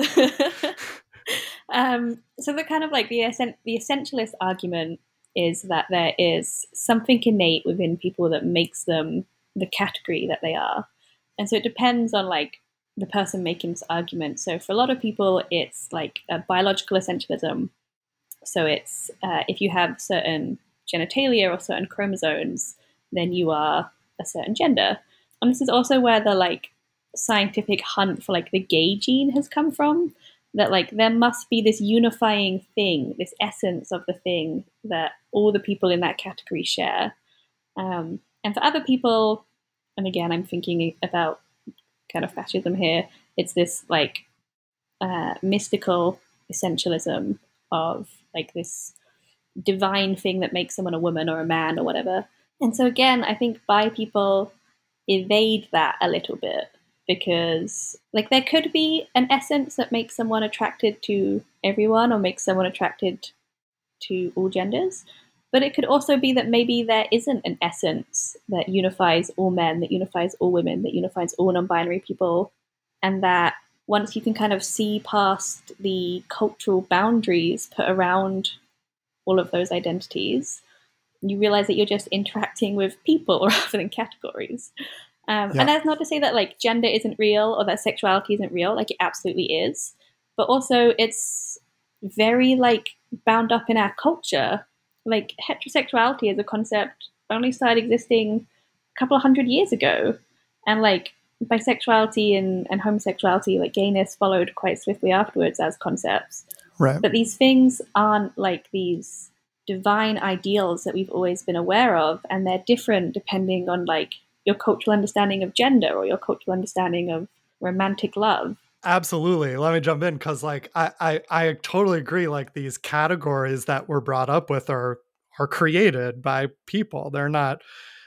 um, so the kind of like the the essentialist argument is that there is something innate within people that makes them the category that they are. And so it depends on like the person making this argument. So for a lot of people, it's like a biological essentialism. So it's uh, if you have certain genitalia or certain chromosomes, then you are a certain gender. And this is also where the like scientific hunt for like the gay gene has come from. That like there must be this unifying thing, this essence of the thing that all the people in that category share. Um, and for other people, and again, I'm thinking about kind of fascism here, it's this like uh, mystical essentialism of like this divine thing that makes someone a woman or a man or whatever. And so again, I think bi people evade that a little bit, because like there could be an essence that makes someone attracted to everyone or makes someone attracted to all genders. But it could also be that maybe there isn't an essence that unifies all men, that unifies all women, that unifies all non-binary people. And that once you can kind of see past the cultural boundaries put around all of those identities, you realize that you're just interacting with people rather than categories. Um, yeah. And that's not to say that like gender isn't real or that sexuality isn't real. Like it absolutely is. But also it's very like bound up in our culture. Like heterosexuality as a concept only started existing a couple of hundred years ago. And like bisexuality and, and homosexuality, like gayness, followed quite swiftly afterwards as concepts. Right. But these things aren't like these divine ideals that we've always been aware of. And they're different depending on like your cultural understanding of gender or your cultural understanding of romantic love. Absolutely. Let me jump in because like I, I I totally agree. Like these categories that we're brought up with are are created by people. They're not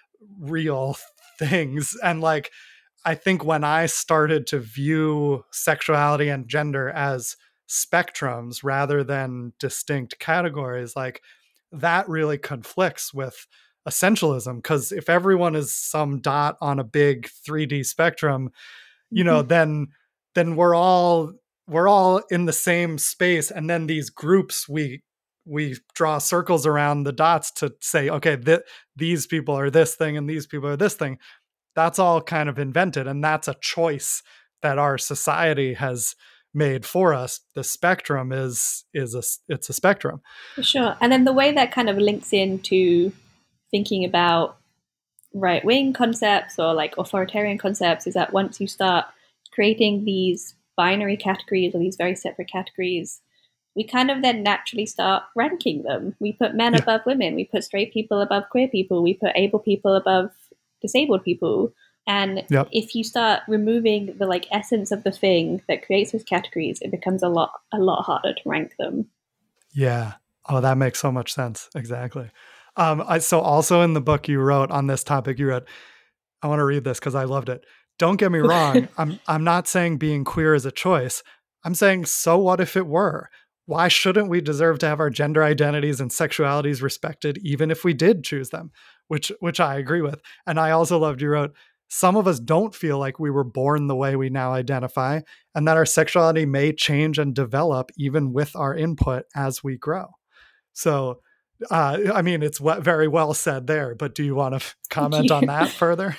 real things. And like I think when I started to view sexuality and gender as spectrums rather than distinct categories, like that really conflicts with essentialism, because if everyone is some dot on a big three D spectrum, you know, mm-hmm. then then we're all we're all in the same space, and then these groups we we draw circles around the dots to say, okay, th- these people are this thing and these people are this thing. That's all kind of invented, and that's a choice that our society has made for us. The spectrum is is a it's a spectrum. For sure. And then the way that kind of links into thinking about right-wing concepts or like authoritarian concepts is that once you start creating these binary categories or these very separate categories, we kind of then naturally start ranking them. We put men yeah. above women, we put straight people above queer people, we put able people above disabled people. And yep. if you start removing the like essence of the thing that creates those categories, it becomes a lot a lot harder to rank them. Yeah. Oh, that makes so much sense. Exactly. Um, I, so also in the book you wrote on this topic, you wrote, I want to read this because I loved it. Don't get me wrong. I'm I'm not saying being queer is a choice. I'm saying, so what if it were? Why shouldn't we deserve to have our gender identities and sexualities respected, even if we did choose them? Which which I agree with. And I also loved you wrote, some of us don't feel like we were born the way we now identify, and that our sexuality may change and develop even with our input as we grow. So, uh, I mean, it's w- very well said there, but do you want to f- comment on that further?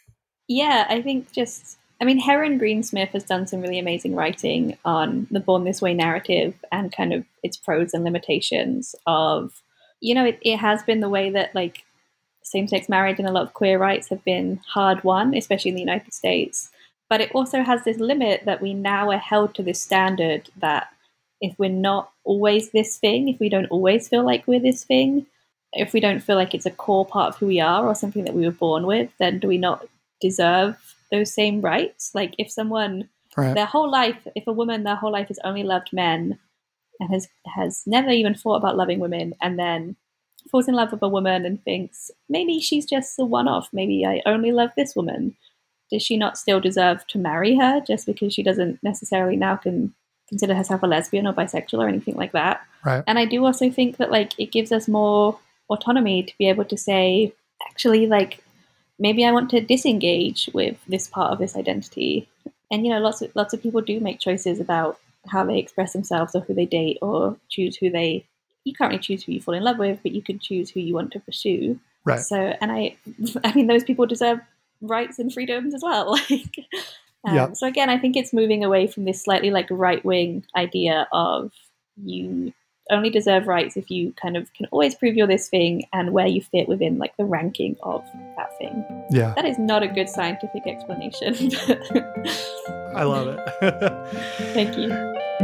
Yeah, I think just, I mean, Heron Greensmith has done some really amazing writing on the Born This Way narrative and kind of its pros and limitations of, you know, it, it has been the way that like same-sex marriage and a lot of queer rights have been hard won, especially in the United States. But it also has this limit that we now are held to this standard that if we're not always this thing, if we don't always feel like we're this thing, if we don't feel like it's a core part of who we are or something that we were born with, then do we not deserve those same rights? Like if someone Right. their whole life, if a woman their whole life has only loved men and has has never even thought about loving women, and then falls in love with a woman and thinks, maybe she's just the one-off, maybe I only love this woman, does she not still deserve to marry her just because she doesn't necessarily now can consider herself a lesbian or bisexual or anything like that? Right. And I do also think that like it gives us more autonomy to be able to say, actually, like maybe I want to disengage with this part of this identity. And you know, lots of lots of people do make choices about how they express themselves or who they date or choose who they you can't really choose who you fall in love with, but you can choose who you want to pursue. Right. So, and I, I mean, those people deserve rights and freedoms as well. Like, um, Yep. So again, I think it's moving away from this slightly like right-wing idea of you only deserve rights if you kind of can always prove you're this thing and where you fit within like the ranking of that thing. Yeah. That is not a good scientific explanation. I love it. Thank you.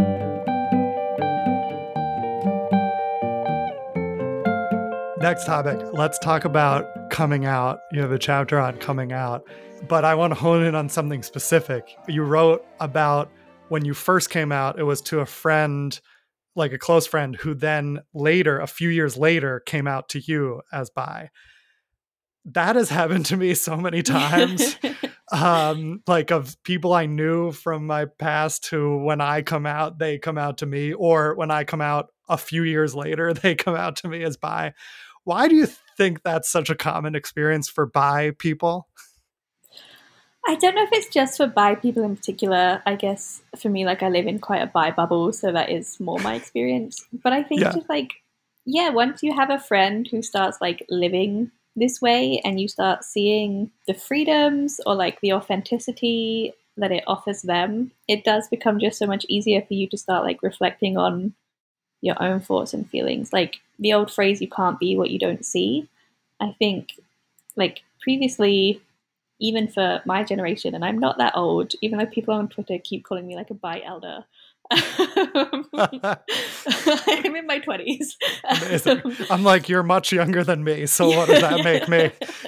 Next topic, let's talk about coming out. You have a chapter on coming out, but I want to hone in on something specific. You wrote about when you first came out, it was to a friend, like a close friend, who then later, a few years later, came out to you as bi. That has happened to me so many times. um, like of people I knew from my past who, when I come out, they come out to me, or when I come out a few years later, they come out to me as bi. Why do you think that's such a common experience for bi people? I don't know if it's just for bi people in particular. I guess for me, like I live in quite a bi bubble, so that is more my experience. But I think Yeah. just like, yeah, once you have a friend who starts like living this way and you start seeing the freedoms or like the authenticity that it offers them, it does become just so much easier for you to start like reflecting on your own thoughts and feelings. Like the old phrase, you can't be what you don't see. I think like previously, even for my generation, and I'm not that old, even though people on Twitter keep calling me like a bi elder. I'm in my twenties. Amazing. I'm like, you're much younger than me, so what does that make me?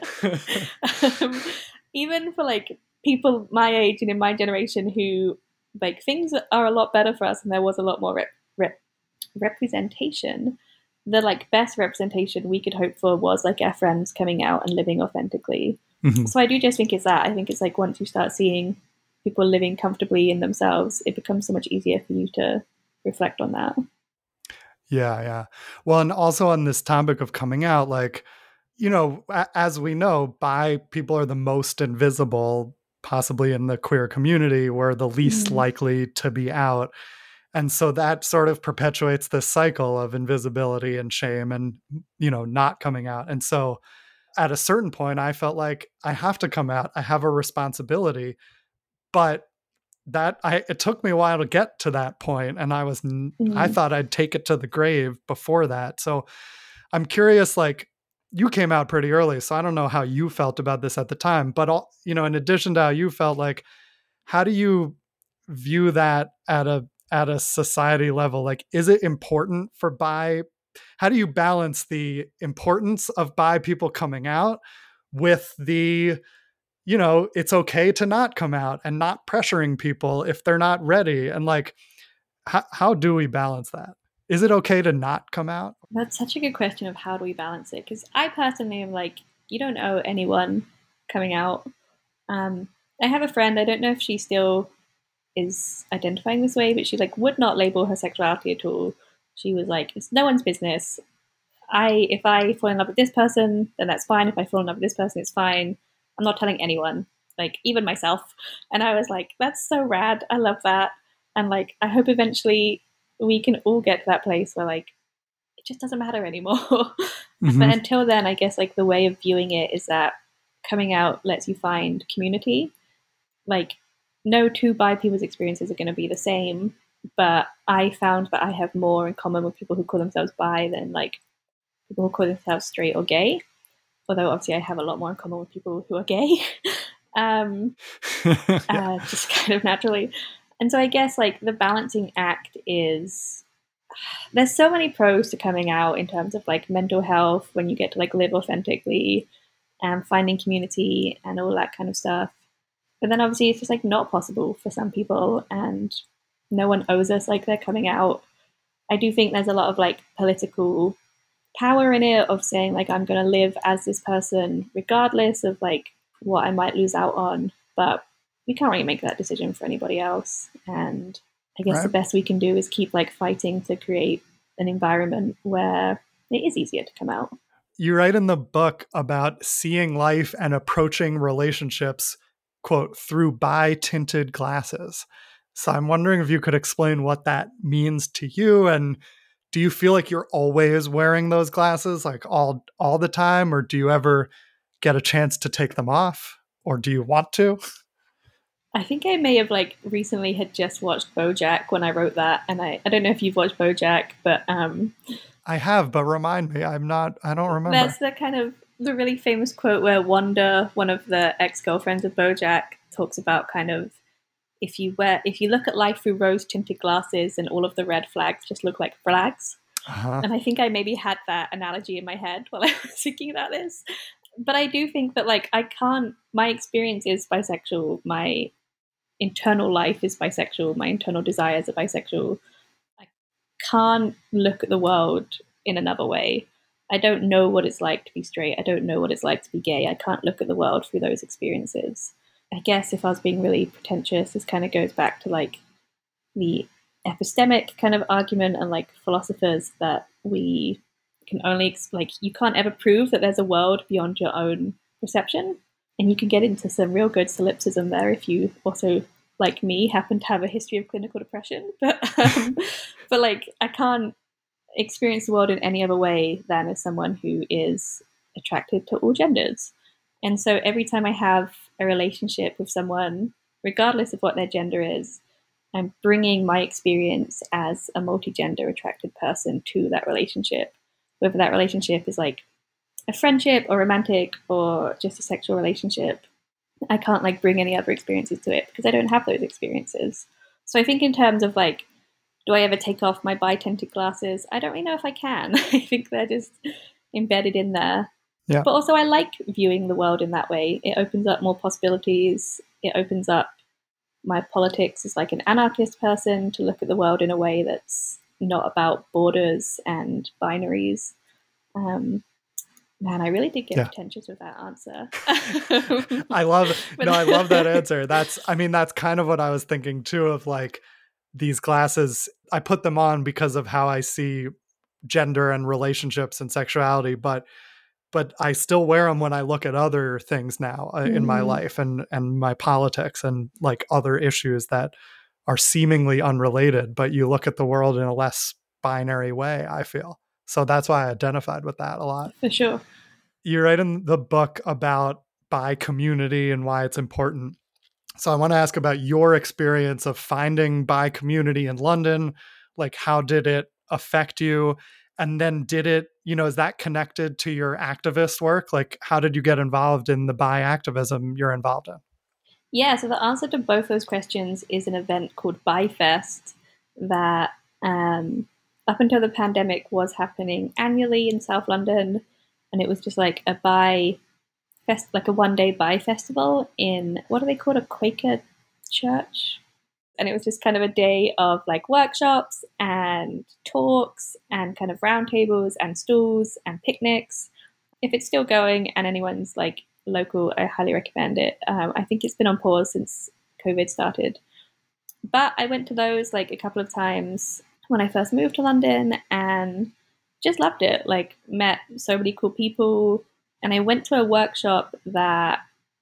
um, even for like people my age and in my generation who like things are a lot better for us and there was a lot more rep- rep- representation, the like best representation we could hope for was like our friends coming out and living authentically. Mhm. So I do just think it's that. I think it's like once you start seeing people living comfortably in themselves, it becomes so much easier for you to reflect on that. Yeah, yeah. Well, and also on this topic of coming out, like, you know, a- as we know, bi people are the most invisible, possibly in the queer community. We're the least Mhm. likely to be out. And so that sort of perpetuates this cycle of invisibility and shame and, you know, not coming out. And so at a certain point, I felt like I have to come out. I have a responsibility. But that I it took me a while to get to that point, and I was n- I Mhm. thought I'd take it to the grave before that. So I'm curious, like you came out pretty early, so I don't know how you felt about this at the time, but all, you know, in addition to how you felt, like how do you view that at a at a society level? Like, is it important for bi? How do you balance the importance of bi people coming out with the, you know, it's okay to not come out and not pressuring people if they're not ready? And like, how, how do we balance that? Is it okay to not come out? That's such a good question of how do we balance it? Because I personally am like, you don't owe anyone coming out. Um, I have a friend, I don't know if she still is identifying this way, but she like would not label her sexuality at all. She was like, it's no one's business. I if I fall in love with this person, then that's fine. If I fall in love with this person, it's fine. I'm not telling anyone, like even myself. And I was like, that's so rad. I love that. And like, I hope eventually we can all get to that place where like it just doesn't matter anymore. Mhm. But until then, I guess like the way of viewing it is that coming out lets you find community. Like no two bi people's experiences are going to be the same, but I found that I have more in common with people who call themselves bi than like people who call themselves straight or gay. Although obviously I have a lot more in common with people who are gay, um, Yeah. uh, just kind of naturally. And so I guess like the balancing act is there's so many pros to coming out in terms of like mental health when you get to like live authentically and finding community and all that kind of stuff. But then obviously it's just like not possible for some people, and no one owes us like they're coming out. I do think there's a lot of like political power in it of saying like I'm going to live as this person regardless of like what I might lose out on, but we can't really make that decision for anybody else. And I guess Right. the best we can do is keep like fighting to create an environment where it is easier to come out. You write in the book about seeing life and approaching relationships, quote, through bi-tinted glasses. So I'm wondering if you could explain what that means to you, and do you feel like you're always wearing those glasses like all all the time, or do you ever get a chance to take them off, or do you want to? I think I may have like recently had just watched BoJack when I wrote that, and I, I don't know if you've watched BoJack, but um I have, but remind me. I'm not I don't remember. That's the kind of the really famous quote where Wanda, one of the ex-girlfriends of BoJack, talks about kind of if you wear if you look at life through rose-tinted glasses and all of the red flags just look like flags. Uh-huh. And I think I maybe had that analogy in my head while I was thinking about this. But I do think that like I can't my experience is bisexual, my internal life is bisexual, my internal desires are bisexual. I can't look at the world in another way. I don't know what it's like to be straight. I don't know what it's like to be gay. I can't look at the world through those experiences. I guess if I was being really pretentious, this kind of goes back to like the epistemic kind of argument and like philosophers that we can only like you can't ever prove that there's a world beyond your own perception. And you can get into some real good solipsism there if you also, like me, happen to have a history of clinical depression. But um, but like I can't experience the world in any other way than as someone who is attracted to all genders. And so every time I have a relationship with someone, regardless of what their gender is, I'm bringing my experience as a multi-gender attracted person to that relationship. Whether that relationship is like a friendship or romantic or just a sexual relationship, I can't like bring any other experiences to it because I don't have those experiences. So I think in terms of like, do I ever take off my bi-tinted glasses? I don't really know if I can. I think they're just embedded in there. Yeah. But also I like viewing the world in that way. It opens up more possibilities. It opens up my politics as like an anarchist person to look at the world in a way that's not about borders and binaries. Um, man, I really did get Yeah. pretentious with that answer. I love But- no, I love that answer. That's I mean, that's kind of what I was thinking too, of like these glasses. I put them on because of how I see gender and relationships and sexuality, but but I still wear them when I look at other things now uh, in my Mhm. life and and my politics and like other issues that are seemingly unrelated, but you look at the world in a less binary way, I feel. So that's why I identified with that a lot. For sure. You write in the book about bi community and why it's important. So I want to ask about your experience of finding bi community in London. Like, how did it affect you? And then did it, you know, is that connected to your activist work? Like, how did you get involved in the bi activism you're involved in? Yeah, so the answer to both those questions is an event called BiFest that um, up until the pandemic was happening annually in South London. And it was just like a bi fest, like a one day bi festival in, what do they call it, a Quaker church? And it was just kind of a day of like workshops and talks and kind of roundtables and stalls and picnics. If it's still going and anyone's like local, I highly recommend it. Um, I think it's been on pause since COVID started. But I went to those like a couple of times when I first moved to London and just loved it. Like met so many cool people. And I went to a workshop that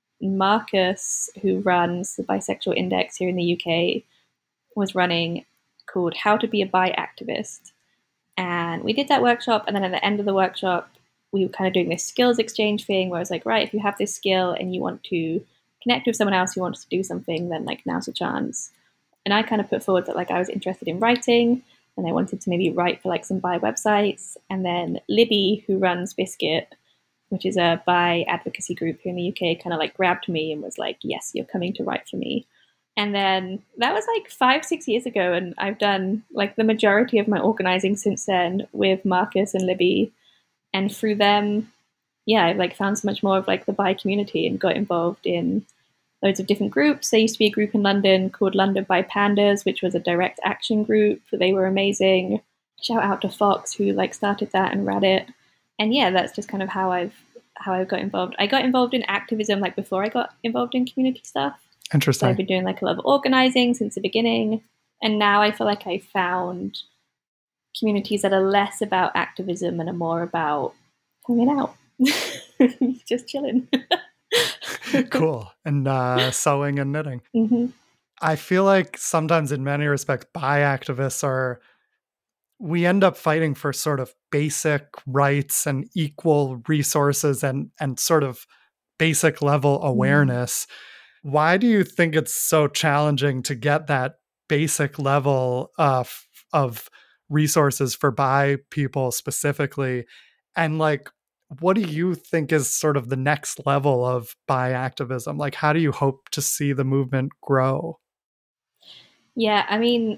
Marcus, who runs the Bisexual Index here in the U K, was running called How to Be a Bi Activist. And we did that workshop. And then at the end of the workshop, we were kind of doing this skills exchange thing where I was like, right, if you have this skill and you want to connect with someone else who wants to do something, then like now's a chance. And I kind of put forward that like I was interested in writing and I wanted to maybe write for like some bi websites. And then Libby, who runs Biscuit, which is a bi advocacy group here in the U K, kind of like grabbed me and was like, yes, you're coming to write for me. And then that was like five, six years ago. And I've done like the majority of my organizing since then with Marcus and Libby. And through them, yeah, I've like found so much more of like the bi community and got involved in loads of different groups. There used to be a group in London called London Bi Pandas, which was a direct action group. They were amazing. Shout out to Fox, who like started that and ran it. And yeah, that's just kind of how I've how I got involved. I got involved in activism like before I got involved in community stuff. Interesting. So I've been doing like a lot of organizing since the beginning. And now I feel like I found communities that are less about activism and are more about hanging out, just chilling. Cool. And uh, sewing and knitting. Mm-hmm. I feel like sometimes in many respects, bi activists are, we end up fighting for sort of basic rights and equal resources and, and sort of basic level awareness. Mm. Why do you think it's so challenging to get that basic level of, of resources for bi people specifically? And like, what do you think is sort of the next level of bi activism? Like, how do you hope to see the movement grow? Yeah, I mean,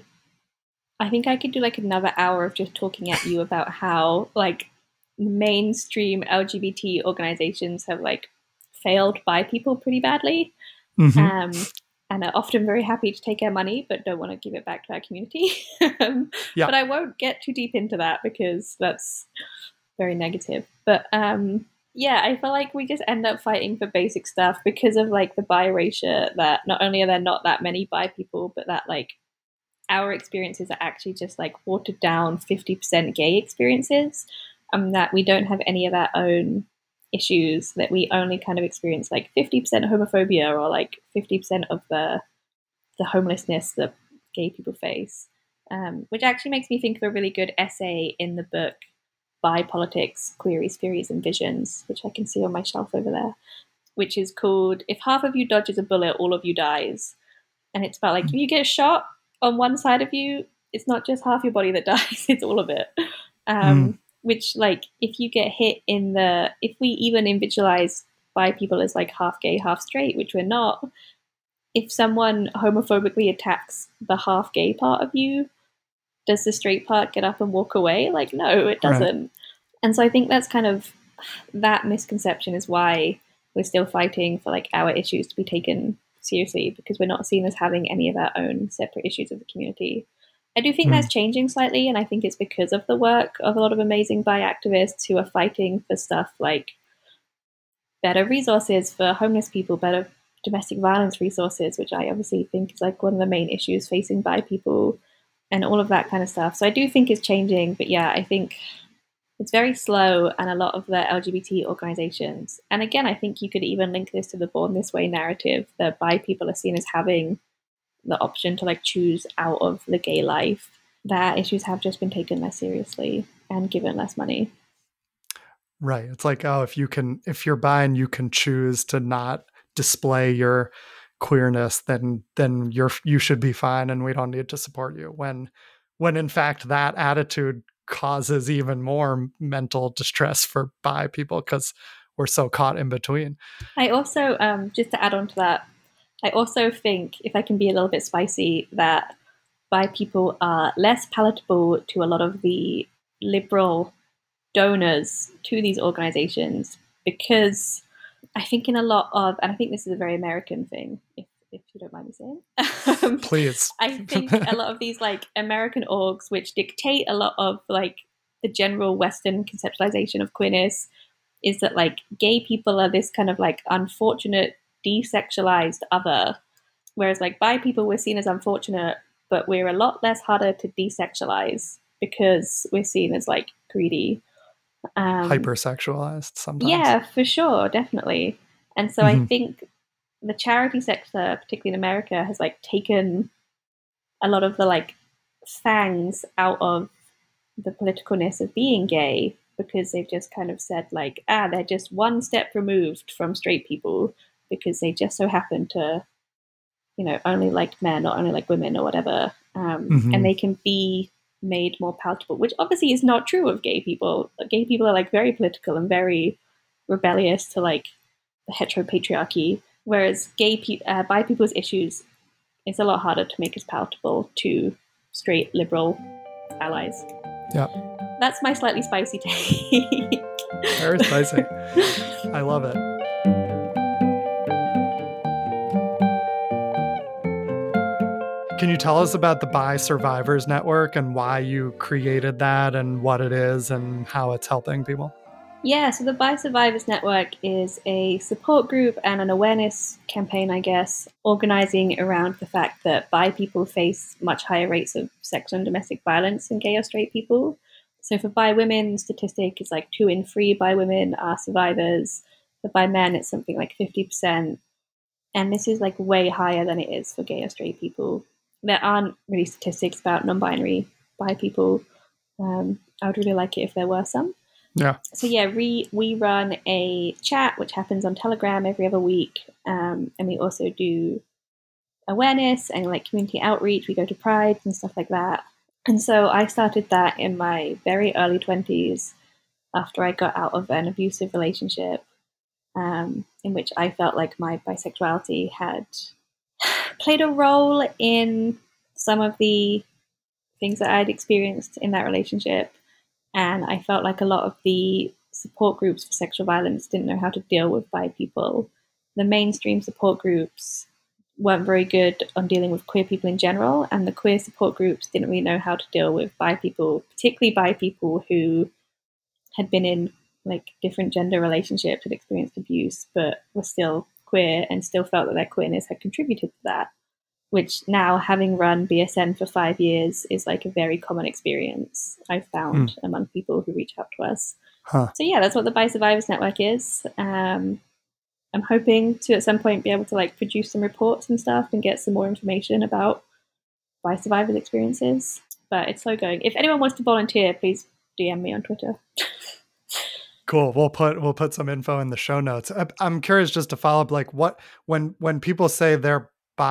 I think I could do like another hour of just talking at you about how like mainstream L G B T organizations have like failed bi people pretty badly. Mm-hmm. Um, and are often very happy to take our money, but don't want to give it back to our community. um, yeah. But I won't get too deep into that because that's very negative. But um, yeah, I feel like we just end up fighting for basic stuff because of like the bi erasure, that not only are there not that many bi people, but that like our experiences are actually just like watered down fifty percent gay experiences, um, that we don't have any of our own issues, that we only kind of experience like fifty percent homophobia or like fifty percent of the the homelessness that gay people face, um, which actually makes me think of a really good essay in the book Bi Politics, Queries, Theories and Visions, which I can see on my shelf over there, which is called If Half of You Dodges a Bullet, All of You Dies. And it's about like, if you get shot on one side of you, it's not just half your body that dies, it's all of it. Um, mm. Which, like, if you get hit in the, if we even individualize bi people as like half gay, half straight, which we're not, if someone homophobically attacks the half gay part of you, does the straight part get up and walk away? Like, no, it doesn't. Right. And so I think that's kind of, that misconception is why we're still fighting for like our issues to be taken seriously, because we're not seen as having any of our own separate issues of the community. I do think mm. that's changing slightly, and I think it's because of the work of a lot of amazing bi activists who are fighting for stuff like better resources for homeless people, better domestic violence resources, which I obviously think is like one of the main issues facing bi people, and all of that kind of stuff. So I do think it's changing, but yeah, I think it's very slow, and a lot of the L G B T organizations, and again, I think you could even link this to the Born This Way narrative, that bi people are seen as having the option to like choose out of the gay life, that issues have just been taken less seriously and given less money. Right. It's like, oh, if you can, if you're bi and you can choose to not display your queerness, then then you're you should be fine, and we don't need to support you. When when in fact that attitude causes even more mental distress for bi people because we're so caught in between. I also, um, just to add on to that, I also think, if I can be a little bit spicy, that bi people are less palatable to a lot of the liberal donors to these organizations, because I think in a lot of, and I think this is a very American thing, if, if you don't mind me saying, um, please. I think a lot of these like American orgs, which dictate a lot of like the general Western conceptualization of queerness, is that like gay people are this kind of like unfortunate, desexualized other, whereas like bi people we're seen as unfortunate, but we're a lot less harder to desexualize because we're seen as like greedy. Um, hypersexualized sometimes. Yeah, for sure, definitely. And so mm-hmm. I think the charity sector, particularly in America, has like taken a lot of the like fangs out of the politicalness of being gay, because they've just kind of said like, ah, they're just one step removed from straight people because they just so happen to, you know, only like men or only like women or whatever. Um, mm-hmm. And they can be made more palatable, which obviously is not true of gay people. Gay people are like very political and very rebellious to like the heteropatriarchy, whereas gay pe- uh, bi people's issues is a lot harder to make as palatable to straight liberal allies. Yeah, that's my slightly spicy take. Very spicy. I love it. Can you tell us about the Bi Survivors Network and why you created that and what it is and how it's helping people? Yeah, so the Bi Survivors Network is a support group and an awareness campaign, I guess, organizing around the fact that bi people face much higher rates of sexual and domestic violence than gay or straight people. So for bi women, the statistic is like two in three bi women are survivors. For bi men, it's something like fifty percent. And this is like way higher than it is for gay or straight people. There aren't really statistics about non-binary bi people. Um, I would really like it if there were some. Yeah. So yeah, we we run a chat which happens on Telegram every other week, um, and we also do awareness and like community outreach. We go to Pride and stuff like that. And so I started that in my very early twenties after I got out of an abusive relationship, um, in which I felt like my bisexuality had played a role in some of the things that I'd experienced in that relationship. And I felt like a lot of the support groups for sexual violence didn't know how to deal with bi people. The mainstream support groups weren't very good on dealing with queer people in general, and the queer support groups didn't really know how to deal with bi people, particularly bi people who had been in like different gender relationships, had experienced abuse, but were still queer and still felt that their queerness had contributed to that. Which now, having run B S N for five years, is like a very common experience I've found mm. among people who reach out to us. Huh. So yeah, that's what the Bi Survivors Network is. Um, I'm hoping to at some point be able to like produce some reports and stuff and get some more information about bi survivors' experiences. But it's slow going. If anyone wants to volunteer, please D M me on Twitter. Cool. We'll put we'll put some info in the show notes. I'm curious just to follow up, like what when when people say they're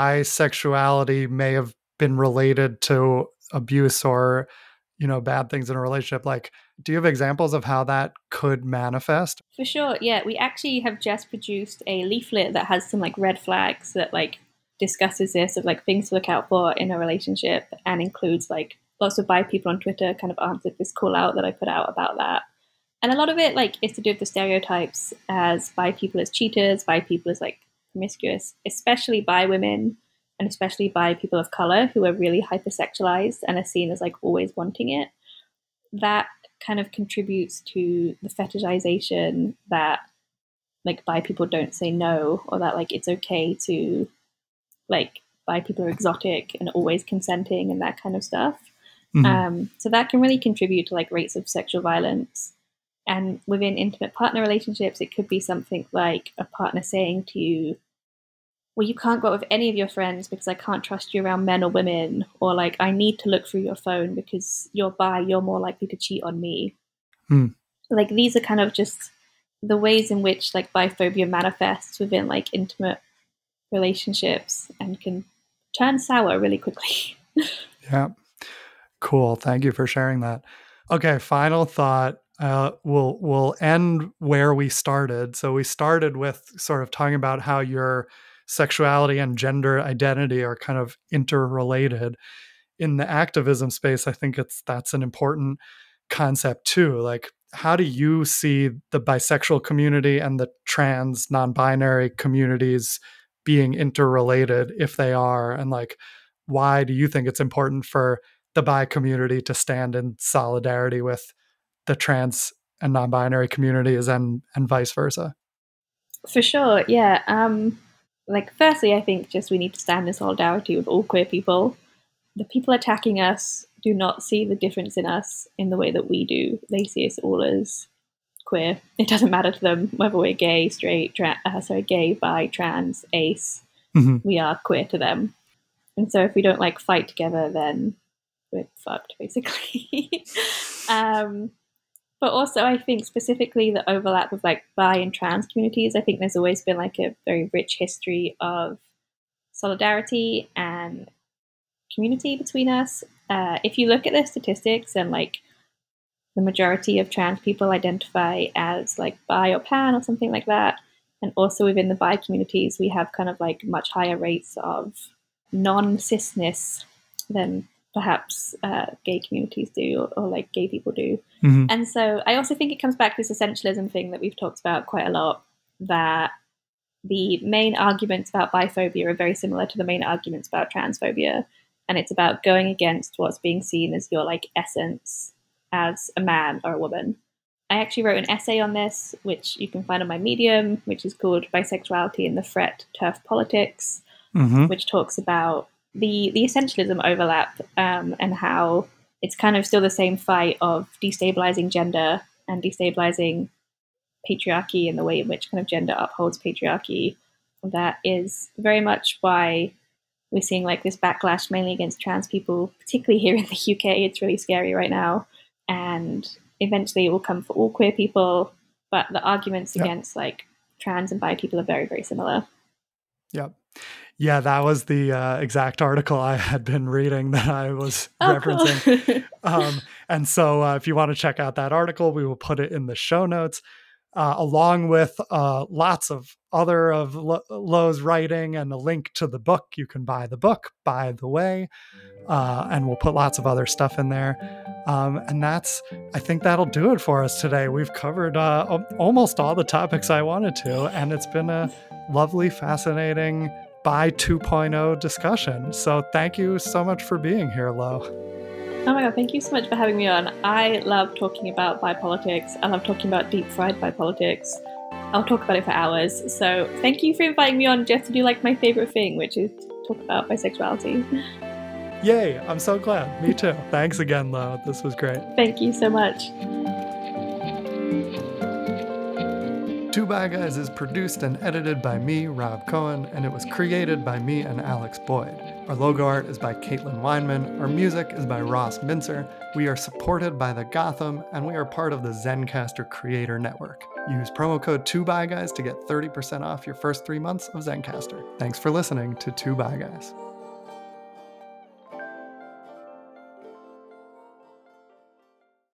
bisexuality may have been related to abuse or, you know, bad things in a relationship. Like, do you have examples of how that could manifest? For sure. Yeah. We actually have just produced a leaflet that has some like red flags that like discusses this of like things to look out for in a relationship and includes like lots of bi people on Twitter kind of answered this call out that I put out about that. And a lot of it like is to do with the stereotypes as bi people as cheaters, bi people as like promiscuous, especially bi women and especially bi people of color who are really hypersexualized and are seen as like always wanting it. That kind of contributes to the fetishization that like bi people don't say no, or that like it's okay to like bi people are exotic and always consenting and that kind of stuff. Mm-hmm. Um, so that can really contribute to like rates of sexual violence. And within intimate partner relationships, it could be something like a partner saying to you, well, you can't go out with any of your friends because I can't trust you around men or women, or like, I need to look through your phone because you're bi, you're more likely to cheat on me. Hmm. Like, these are kind of just the ways in which like biphobia manifests within like intimate relationships and can turn sour really quickly. Yeah. Cool. Thank you for sharing that. Okay. Final thought. Uh, we'll, we'll end where we started. So we started with sort of talking about how your sexuality and gender identity are kind of interrelated. In the activism space, I think it's that's an important concept too. Like, how do you see the bisexual community and the trans non-binary communities being interrelated, if they are? And like, why do you think it's important for the bi community to stand in solidarity with the trans and non-binary communities and, and vice versa? For sure. Yeah. Um, like, firstly, I think just we need to stand in solidarity with all queer people. The people attacking us do not see the difference in us in the way that we do. They see us all as queer. It doesn't matter to them whether we're gay, straight, tra- uh, sorry, gay, bi, trans, ace. Mm-hmm. We are queer to them. And so if we don't like fight together, then we're fucked, basically. um, but also I think specifically the overlap of like bi and trans communities, I think there's always been like a very rich history of solidarity and community between us. Uh, if you look at the statistics and like the majority of trans people identify as like bi or pan or something like that. And also within the bi communities, we have kind of like much higher rates of non-cisness than perhaps uh, gay communities do or, or like gay people do. Mm-hmm. And so I also think it comes back to this essentialism thing that we've talked about quite a lot, that the main arguments about biphobia are very similar to the main arguments about transphobia. and it's about going against what's being seen as your like essence as a man or a woman. I actually wrote an essay on this, which you can find on my Medium, which is called Bisexuality in the Threat Turf Politics, mm-hmm. which talks about the, the essentialism overlap um, and how it's kind of still the same fight of destabilizing gender and destabilizing patriarchy and the way in which kind of gender upholds patriarchy. That is very much why we're seeing like this backlash mainly against trans people, particularly here in the U K. It's really scary right now. And eventually it will come for all queer people, but the arguments yep. against like trans and bi people are very, very similar. Yep. Yeah, that was the uh, exact article I had been reading that I was oh, referencing. Cool. um, and so uh, if you want to check out that article, we will put it in the show notes, uh, along with uh, lots of other of Lo- Lo's writing and a link to the book. You can buy the book, by the way, uh, and we'll put lots of other stuff in there. Um, and that's, I think that'll do it for us today. We've covered uh, almost all the topics I wanted to, and it's been a lovely, fascinating Bi two point oh discussion. So thank you so much for being here, Lo. Oh my God, thank you so much for having me on. I love talking about bi politics. I love talking about deep fried bi politics. I'll talk about it for hours. So thank you for inviting me on just to do like my favorite thing, which is talk about bisexuality. Yay, I'm so glad. Me too. Thanks again, Lo. This was great. Thank you so much. Two Bi Guys is produced and edited by me, Rob Cohen, and it was created by me and Alex Boyd. Our logo art is by Caitlin Weinman. Our music is by Ross Mincer. We are supported by the Gotham, and we are part of the Zencastr Creator Network. Use promo code two Bi Guys to get thirty percent off your first three months of Zencastr. Thanks for listening to Two Bi Guys.